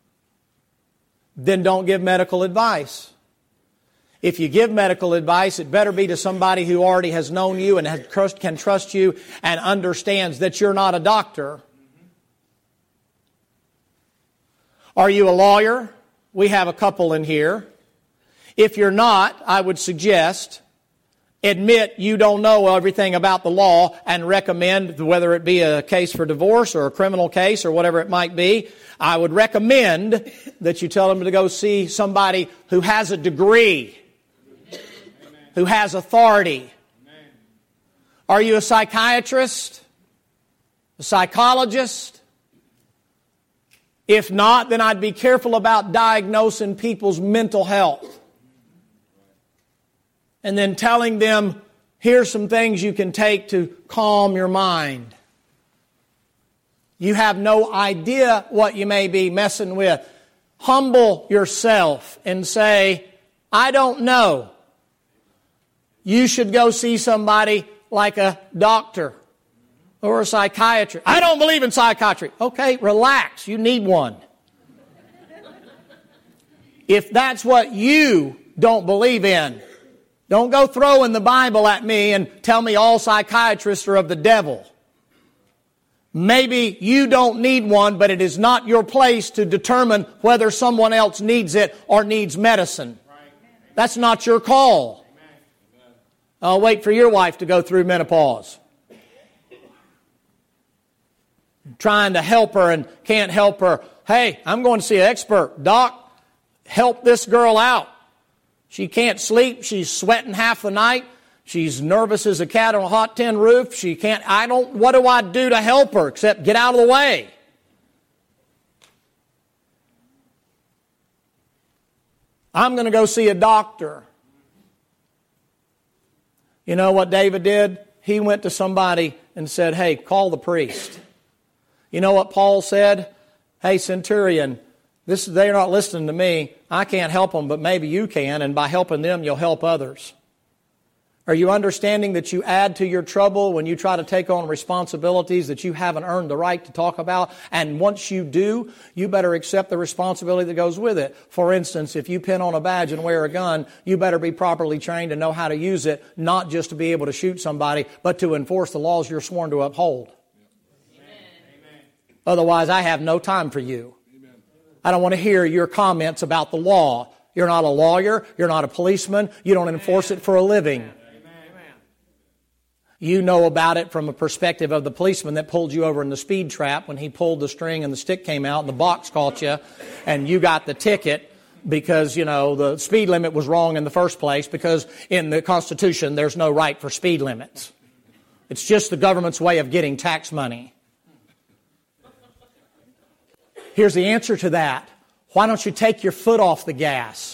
Then don't give medical advice. If you give medical advice, it better be to somebody who already has known you and can trust you and understands that you're not a doctor. Are you a lawyer? We have a couple in here. If you're not, I would suggest admit you don't know everything about the law and recommend, whether it be a case for divorce or a criminal case or whatever it might be, I would recommend that you tell them to go see somebody who has a degree, who has authority. Are you a psychiatrist? A psychologist? If not, then I'd be careful about diagnosing people's mental health. And then telling them, here's some things you can take to calm your mind. You have no idea what you may be messing with. Humble yourself and say, I don't know. You should go see somebody like a doctor or a psychiatrist. I don't believe in psychiatry. Okay, relax. You need one. If that's what you don't believe in, don't go throwing the Bible at me and tell me all psychiatrists are of the devil. Maybe you don't need one, but it is not your place to determine whether someone else needs it or needs medicine. That's not your call. I'll wait for your wife to go through menopause. Trying to help her and can't help her. Hey, I'm going to see an expert. Doc, help this girl out. She can't sleep. She's sweating half the night. She's nervous as a cat on a hot tin roof. What do I do to help her except get out of the way? I'm going to go see a doctor. You know what David did? He went to somebody and said, hey, call the priest. You know what Paul said? Hey, centurion, they're not listening to me. I can't help them, but maybe you can, and by helping them, you'll help others. Are you understanding that you add to your trouble when you try to take on responsibilities that you haven't earned the right to talk about? And once you do, you better accept the responsibility that goes with it. For instance, if you pin on a badge and wear a gun, you better be properly trained and know how to use it, not just to be able to shoot somebody, but to enforce the laws you're sworn to uphold. Amen. Otherwise, I have no time for you. Amen. I don't want to hear your comments about the law. You're not a lawyer. You're not a policeman. You don't enforce it for a living. You know about it from a perspective of the policeman that pulled you over in the speed trap when he pulled the string and the stick came out and the box caught you and you got the ticket because, the speed limit was wrong in the first place because in the Constitution there's no right for speed limits. It's just the government's way of getting tax money. Here's the answer to that. Why don't you take your foot off the gas?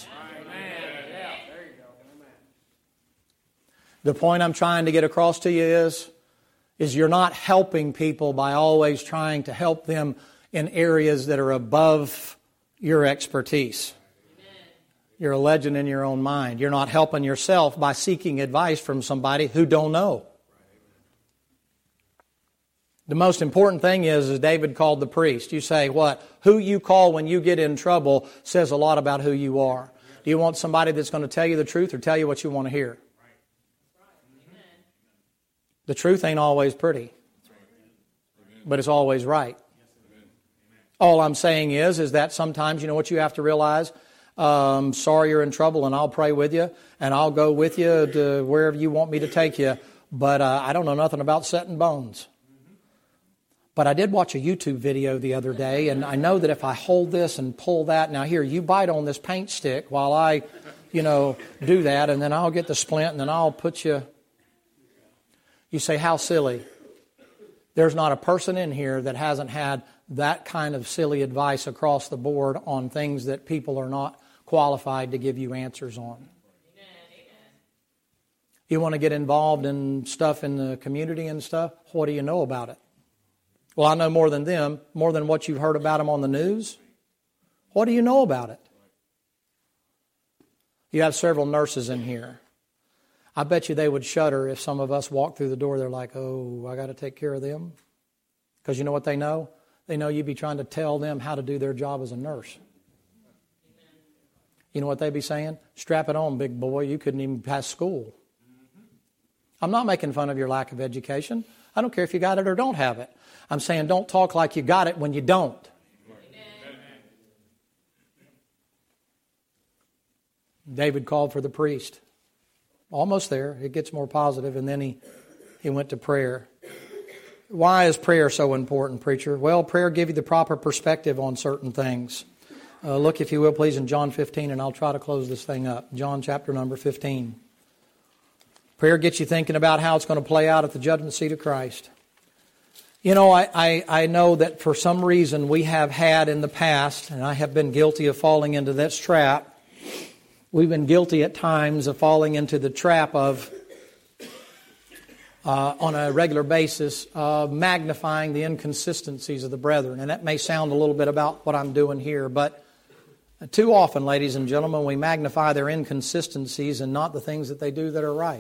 The point I'm trying to get across to you is you're not helping people by always trying to help them in areas that are above your expertise. You're a legend in your own mind. You're not helping yourself by seeking advice from somebody who don't know. The most important thing is David called the priest. You say, what? Who you call when you get in trouble says a lot about who you are. Do you want somebody that's going to tell you the truth or tell you what you want to hear? The truth ain't always pretty, but it's always right. All I'm saying is that sometimes, you know what you have to realize? Sorry you're in trouble, and I'll pray with you, and I'll go with you to wherever you want me to take you, but I don't know nothing about setting bones. But I did watch a YouTube video the other day, and I know that if I hold this and pull that, now here, you bite on this paint stick while I, do that, and then I'll get the splint, and then I'll put you... You say, how silly. There's not a person in here that hasn't had that kind of silly advice across the board on things that people are not qualified to give you answers on. Amen. You want to get involved in stuff in the community and stuff? What do you know about it? Well, I know more than them, more than what you've heard about them on the news. What do you know about it? You have several nurses in here. I bet you they would shudder if some of us walked through the door. They're like, oh, I got to take care of them. Because you know what they know? They know you'd be trying to tell them how to do their job as a nurse. You know what they'd be saying? Strap it on, big boy. You couldn't even pass school. I'm not making fun of your lack of education. I don't care if you got it or don't have it. I'm saying don't talk like you got it when you don't. David called for the priest. Almost there. It gets more positive, and then he went to prayer. Why is prayer so important, preacher? Well, prayer gives you the proper perspective on certain things. Look, if you will, please, in John 15, and I'll try to close this thing up. John chapter number 15. Prayer gets you thinking about how it's going to play out at the judgment seat of Christ. You know, I know that for some reason we have had in the past, and I have been guilty of falling into this trap. We've been guilty at times of falling into the trap of, on a regular basis, magnifying the inconsistencies of the brethren. And that may sound a little bit about what I'm doing here, but too often, ladies and gentlemen, we magnify their inconsistencies and not the things that they do that are right.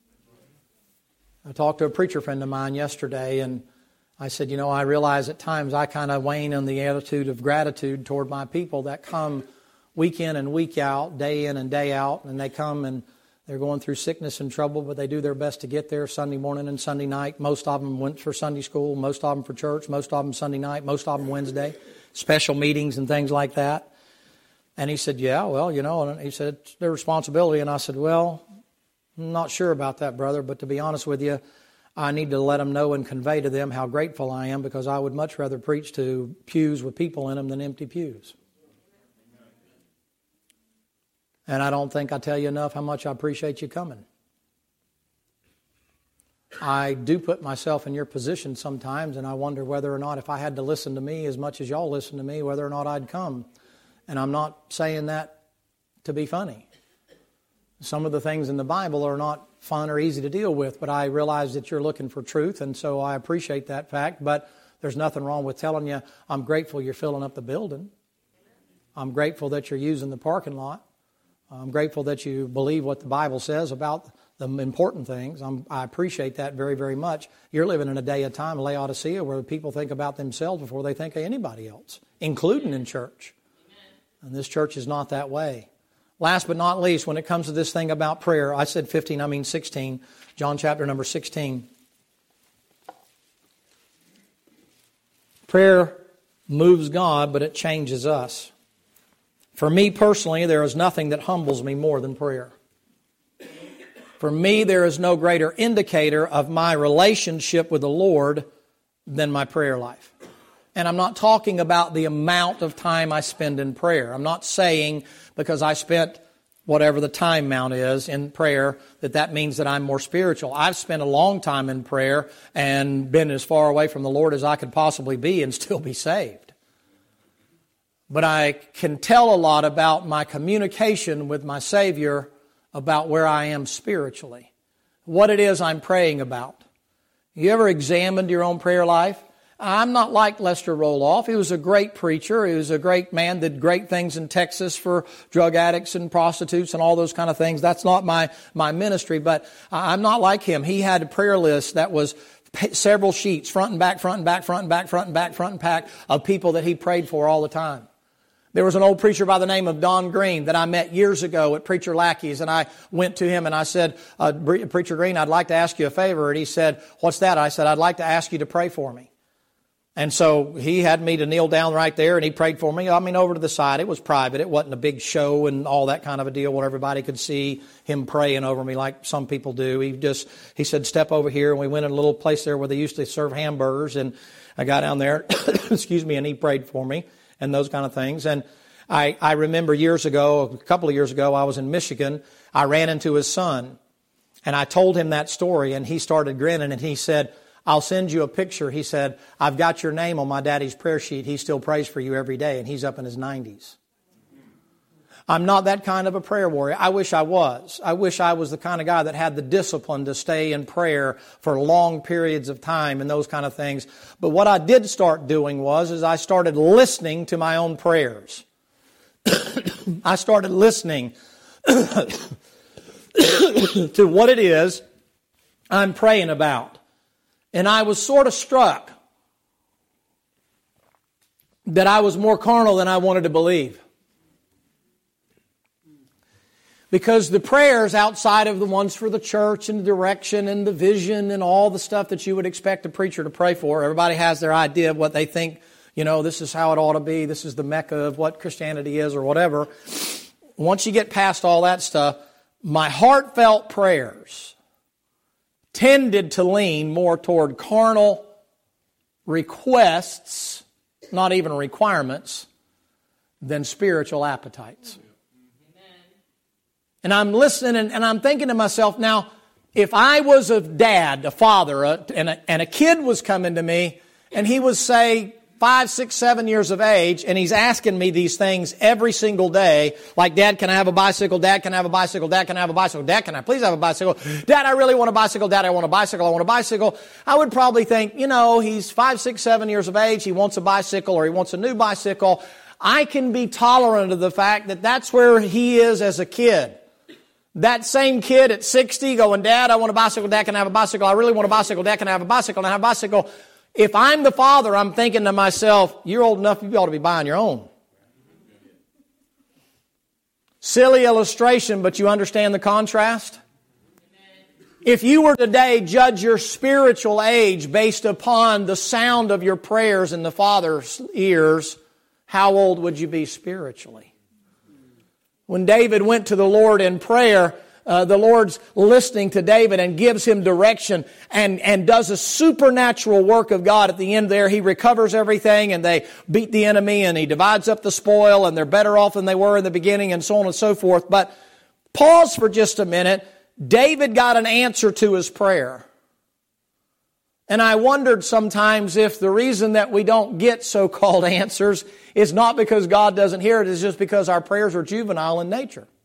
I talked to a preacher friend of mine yesterday, and I said, I realize at times I kind of wane on the attitude of gratitude toward my people that come week in and week out, day in and day out, and they come and they're going through sickness and trouble, but they do their best to get there Sunday morning and Sunday night. Most of them went for Sunday school, most of them for church, most of them Sunday night, most of them Wednesday, special meetings and things like that. And he said, yeah, well, and he said, it's their responsibility. And I said, well, I'm not sure about that, brother, but to be honest with you, I need to let them know and convey to them how grateful I am, because I would much rather preach to pews with people in them than empty pews. And I don't think I tell you enough how much I appreciate you coming. I do put myself in your position sometimes, and I wonder whether or not if I had to listen to me as much as y'all listen to me, whether or not I'd come. And I'm not saying that to be funny. Some of the things in the Bible are not fun or easy to deal with, but I realize that you're looking for truth, and so I appreciate that fact. But there's nothing wrong with telling you, I'm grateful you're filling up the building. I'm grateful that you're using the parking lot. I'm grateful that you believe what the Bible says about the important things. I appreciate that very, very much. You're living in a day of time, Laodicea, where people think about themselves before they think of anybody else, including in church. And this church is not that way. Last but not least, when it comes to this thing about prayer, I said 15, I mean 16, John chapter number 16. Prayer moves God, but it changes us. For me personally, there is nothing that humbles me more than prayer. For me, there is no greater indicator of my relationship with the Lord than my prayer life. And I'm not talking about the amount of time I spend in prayer. I'm not saying because I spent whatever the time amount is in prayer that means that I'm more spiritual. I've spent a long time in prayer and been as far away from the Lord as I could possibly be and still be saved. But I can tell a lot about my communication with my Savior about where I am spiritually, what it is I'm praying about. You ever examined your own prayer life? I'm not like Lester Roloff. He was a great preacher. He was a great man, did great things in Texas for drug addicts and prostitutes and all those kind of things. That's not my ministry, but I'm not like him. He had a prayer list that was several sheets, front and back, front and back, front and back, front and back, front and back, of people that he prayed for all the time. There was an old preacher by the name of Don Green that I met years ago at Preacher Lackey's, and I went to him and I said, Preacher Green, I'd like to ask you a favor. And he said, what's that? I said, I'd like to ask you to pray for me. And so he had me to kneel down right there, and he prayed for me. I mean, over to the side. It was private. It wasn't a big show and all that kind of a deal where everybody could see him praying over me like some people do. He said, step over here. And we went in a little place there where they used to serve hamburgers. And I got down there, excuse me, and he prayed for me and those kind of things. And I remember a couple of years ago, I was in Michigan. I ran into his son, and I told him that story, and he started grinning, and he said, I'll send you a picture. He said, I've got your name on my daddy's prayer sheet. He still prays for you every day, and he's up in his 90s. I'm not that kind of a prayer warrior. I wish I was. I wish I was the kind of guy that had the discipline to stay in prayer for long periods of time and those kind of things. But what I did start doing was I started listening to my own prayers. I started listening to what it is I'm praying about. And I was sort of struck that I was more carnal than I wanted to believe. Because the prayers outside of the ones for the church and the direction and the vision and all the stuff that you would expect a preacher to pray for, everybody has their idea of what they think, this is how it ought to be, this is the Mecca of what Christianity is or whatever. Once you get past all that stuff, my heartfelt prayers tended to lean more toward carnal requests, not even requirements, than spiritual appetites. And I'm listening and I'm thinking to myself, now, if I was a dad, a father, and a kid was coming to me, and he was, say, 5, 6, 7 years of age, and he's asking me these things every single day, like, Dad, can I have a bicycle? Dad, can I have a bicycle? Dad, can I have a bicycle? Dad, can I please have a bicycle? Dad, I really want a bicycle. Dad, I want a bicycle. I want a bicycle. I would probably think, he's 5, 6, 7 years of age. He wants a bicycle or he wants a new bicycle. I can be tolerant of the fact that that's where he is as a kid. That same kid at 60 going, Dad, I want a bicycle. Dad, can I have a bicycle? I really want a bicycle. Dad, can I have a bicycle? And I have a bicycle. If I'm the father, I'm thinking to myself, you're old enough, you ought to be buying your own. Silly illustration, but you understand the contrast? If you were today judge your spiritual age based upon the sound of your prayers in the Father's ears, how old would you be spiritually? When David went to the Lord in prayer, the Lord's listening to David and gives him direction and does a supernatural work of God at the end there. He recovers everything and they beat the enemy and he divides up the spoil and they're better off than they were in the beginning and so on and so forth. But pause for just a minute. David got an answer to his prayer. And I wondered sometimes if the reason that we don't get so-called answers is not because God doesn't hear it, it's just because our prayers are juvenile in nature.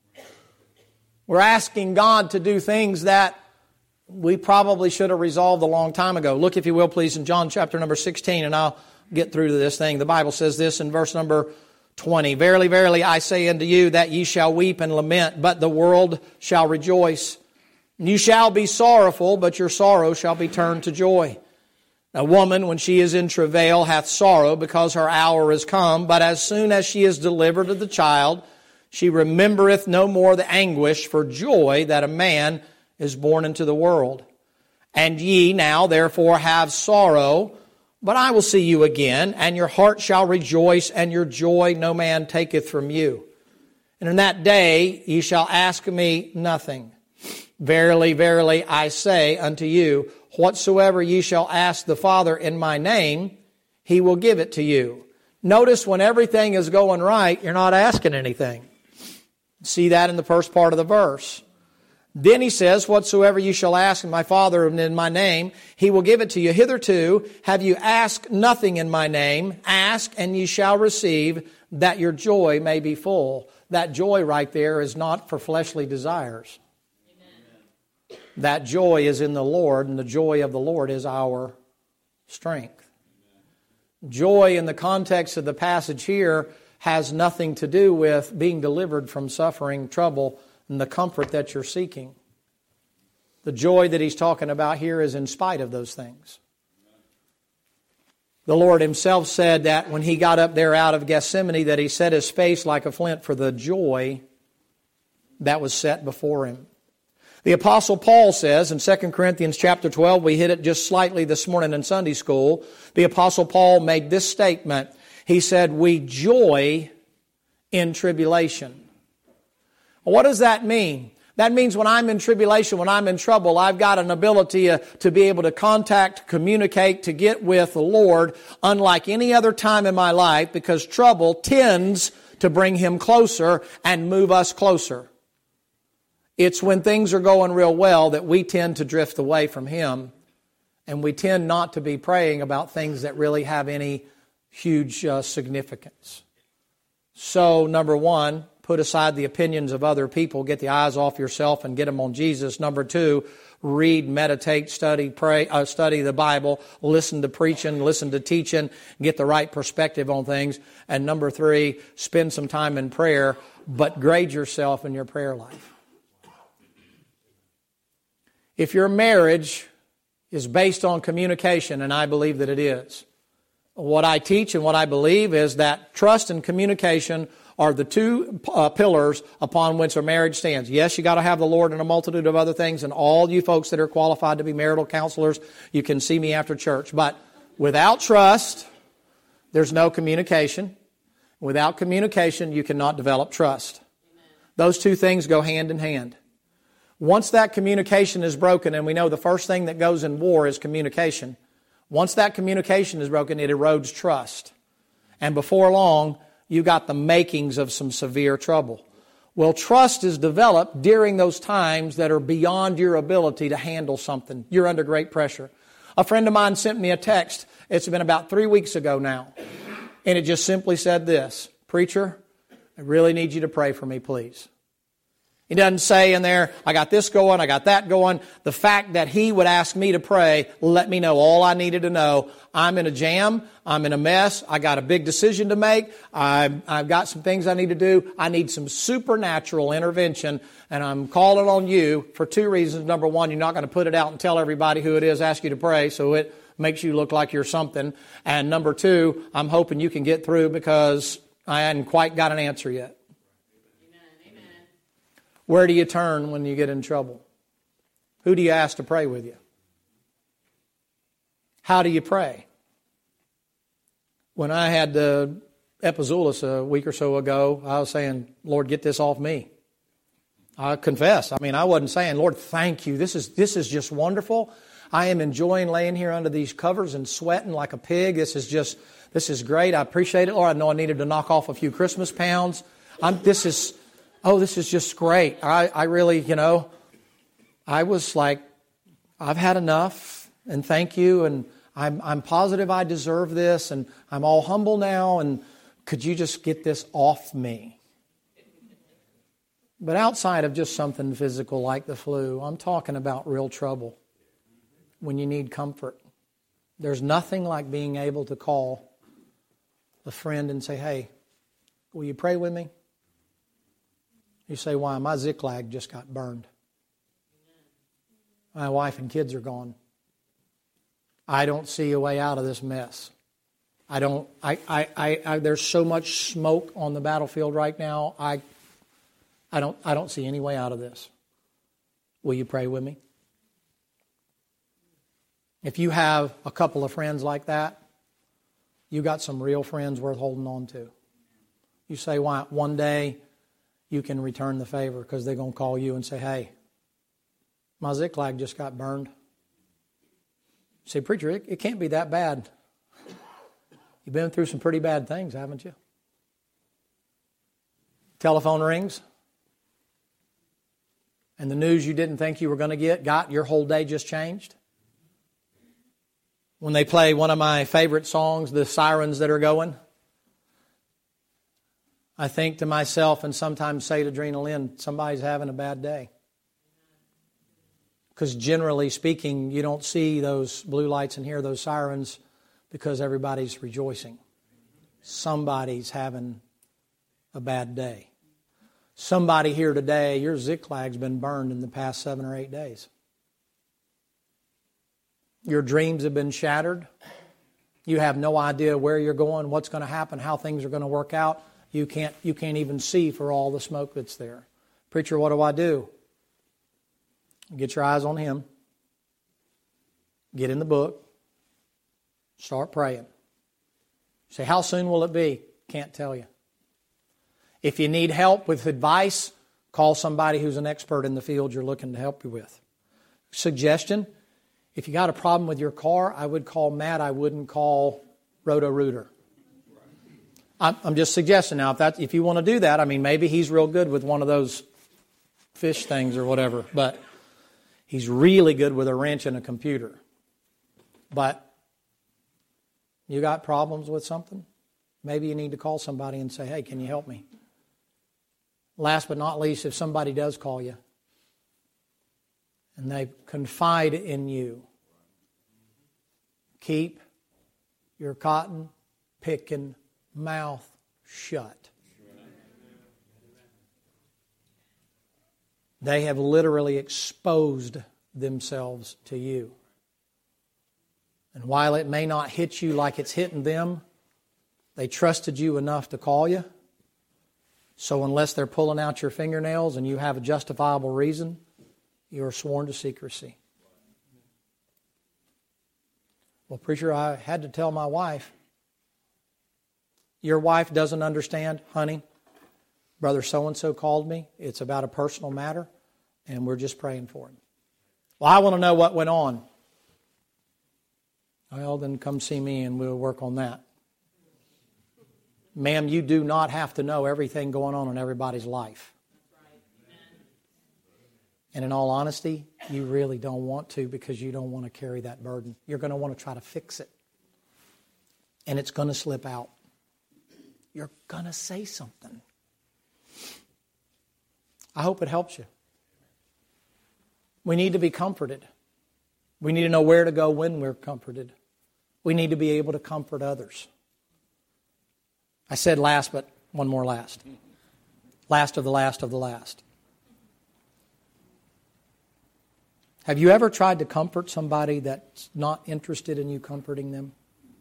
We're asking God to do things that we probably should have resolved a long time ago. Look, if you will, please, in John chapter number 16, and I'll get through to this thing. The Bible says this in verse number 20. Verily, verily, I say unto you that ye shall weep and lament, but the world shall rejoice. You shall be sorrowful, but your sorrow shall be turned to joy. A woman, when she is in travail, hath sorrow, because her hour is come. But as soon as she is delivered of the child, she remembereth no more the anguish for joy that a man is born into the world. And ye now therefore have sorrow, but I will see you again, and your heart shall rejoice, and your joy no man taketh from you. And in that day ye shall ask me nothing. Verily, verily, I say unto you, whatsoever ye shall ask the Father in my name, He will give it to you. Notice when everything is going right, you're not asking anything. See that in the first part of the verse. Then He says, whatsoever you shall ask in my Father in my name, He will give it to you. Hitherto have you asked nothing in my name. Ask, and ye shall receive, that your joy may be full. That joy right there is not for fleshly desires. Amen. That joy is in the Lord, and the joy of the Lord is our strength. Amen. Joy in the context of the passage here has nothing to do with being delivered from suffering, trouble, and the comfort that you're seeking. The joy that He's talking about here is in spite of those things. The Lord Himself said that when He got up there out of Gethsemane, that He set His face like a flint for the joy that was set before Him. The Apostle Paul says in 2 Corinthians chapter 12, we hit it just slightly this morning in Sunday school, the Apostle Paul made this statement. He said, we joy in tribulation. What does that mean? That means when I'm in tribulation, when I'm in trouble, I've got an ability to be able to contact, communicate, to get with the Lord unlike any other time in my life, because trouble tends to bring Him closer and move us closer. It's when things are going real well that we tend to drift away from Him, and we tend not to be praying about things that really have any huge significance. So, number one, put aside the opinions of other people. Get the eyes off yourself and get them on Jesus. Number two, read, meditate, study, pray, study the Bible, listen to preaching, listen to teaching, get the right perspective on things. And number three, spend some time in prayer, but grade yourself in your prayer life. If your marriage is based on communication, and I believe that it is, what I teach and what I believe is that trust and communication are the two pillars upon which a marriage stands. Yes, you got to have the Lord and a multitude of other things, and all you folks that are qualified to be marital counselors, you can see me after church. But without trust, there's no communication. Without communication, you cannot develop trust. Amen. Those two things go hand in hand. Once that communication is broken, and we know the first thing that goes in war is communication. Once that communication is broken, it erodes trust. And before long, you got the makings of some severe trouble. Well, trust is developed during those times that are beyond your ability to handle something. You're under great pressure. A friend of mine sent me a text. It's been about 3 weeks ago now. And it just simply said this, Preacher, I really need you to pray for me, please. He doesn't say in there, I got this going, I got that going. The fact that he would ask me to pray let me know all I needed to know. I'm in a jam. I'm in a mess. I got a big decision to make. I've got some things I need to do. I need some supernatural intervention, and I'm calling on you for two reasons. Number one, you're not going to put it out and tell everybody who it is, ask you to pray, so it makes you look like you're something. And number two, I'm hoping you can get through because I hadn't quite got an answer yet. Where do you turn when you get in trouble? Who do you ask to pray with you? How do you pray? When I had the epizoolus a week or so ago, I was saying, Lord, get this off me. I confess. I wasn't saying, Lord, thank you. This is just wonderful. I am enjoying laying here under these covers and sweating like a pig. This is great. I appreciate it, Lord. I know I needed to knock off a few Christmas pounds. This is just great. I really, I was like, I've had enough, and thank you, and I'm positive I deserve this, and I'm all humble now, and could you just get this off me? But outside of just something physical like the flu, I'm talking about real trouble when you need comfort. There's nothing like being able to call a friend and say, hey, will you pray with me? You say, why? My Ziklag just got burned. My wife and kids are gone. I don't see a way out of this mess. There's so much smoke on the battlefield right now. I don't see any way out of this. Will you pray with me? If you have a couple of friends like that, you got some real friends worth holding on to. You say, why? One day you can return the favor because they're going to call you and say, hey, my Ziklag just got burned. You say, preacher, it can't be that bad. You've been through some pretty bad things, haven't you? Telephone rings. And the news you didn't think you were going to got, your whole day just changed. When they play one of my favorite songs, the sirens that are going, I think to myself and sometimes say to Drina Lynn, somebody's having a bad day. Because generally speaking, you don't see those blue lights and hear those sirens because everybody's rejoicing. Somebody's having a bad day. Somebody here today, your Ziklag's been burned in the past 7 or 8 days. Your dreams have been shattered. You have no idea where you're going, what's going to happen, how things are going to work out. You can't even see for all the smoke that's there. Preacher, what do? Get your eyes on Him. Get in the book. Start praying. Say, how soon will it be? Can't tell you. If you need help with advice, call somebody who's an expert in the field you're looking to help you with. Suggestion, if you got a problem with your car, I would call Matt. I wouldn't call Roto-Rooter. I'm just suggesting now, if you want to do that, I mean, maybe he's real good with one of those fish things or whatever, but he's really good with a wrench and a computer. But you got problems with something? Maybe you need to call somebody and say, hey, can you help me? Last but not least, if somebody does call you and they confide in you, keep your cotton picking mouth shut. They have literally exposed themselves to you. And while it may not hit you like it's hitting them, they trusted you enough to call you. So unless they're pulling out your fingernails and you have a justifiable reason, you are sworn to secrecy. Well, preacher, I had to tell my wife. Your wife doesn't understand, honey. Brother so-and-so called me. It's about a personal matter, and we're just praying for him. Well, I want to know what went on. Well, then come see me and we'll work on that. Ma'am, you do not have to know everything going on in everybody's life. And in all honesty, you really don't want to because you don't want to carry that burden. You're going to want to try to fix it. And it's going to slip out. You're going to say something. I hope it helps you. We need to be comforted. We need to know where to go when we're comforted. We need to be able to comfort others. I said last, but one more last. Last of the last of the last. Have you ever tried to comfort somebody that's not interested in you comforting them?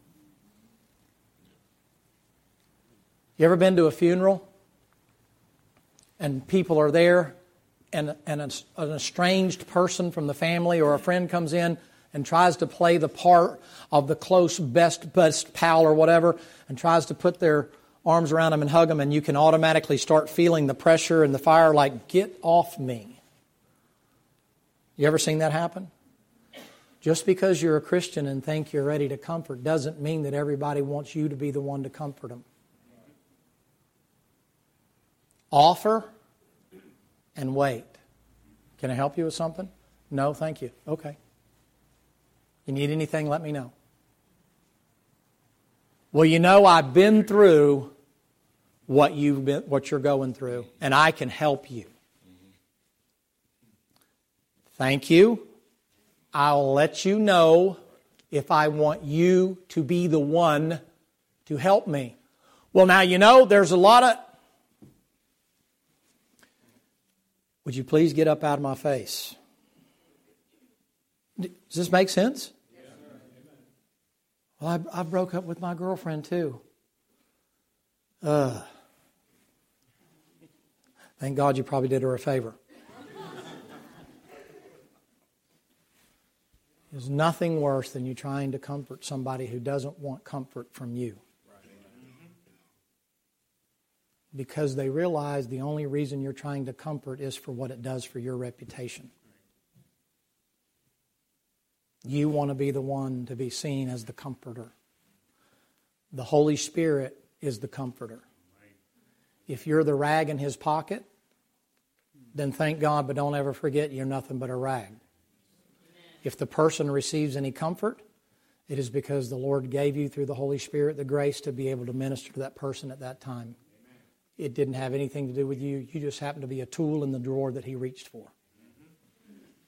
You ever been to a funeral and people are there and an estranged person from the family or a friend comes in and tries to play the part of the close best pal or whatever and tries to put their arms around them and hug them, and you can automatically start feeling the pressure and the fire like, get off me. You ever seen that happen? Just because you're a Christian and think you're ready to comfort doesn't mean that everybody wants you to be the one to comfort them. Offer and wait. Can I help you with something? No, thank you. Okay. You need anything, let me know. Well, you know, I've been through what you're going through, and I can help you. Thank you. I'll let you know if I want you to be the one to help me. Well, now, you know, there's a lot of... Would you please get up out of my face? Does this make sense? Well, I broke up with my girlfriend too. Thank God you probably did her a favor. There's nothing worse than you trying to comfort somebody who doesn't want comfort from you. Because they realize the only reason you're trying to comfort is for what it does for your reputation. You want to be the one to be seen as the comforter. The Holy Spirit is the comforter. If you're the rag in His pocket, then thank God, but don't ever forget you're nothing but a rag. If the person receives any comfort, it is because the Lord gave you through the Holy Spirit the grace to be able to minister to that person at that time. It didn't have anything to do with you. You just happened to be a tool in the drawer that He reached for.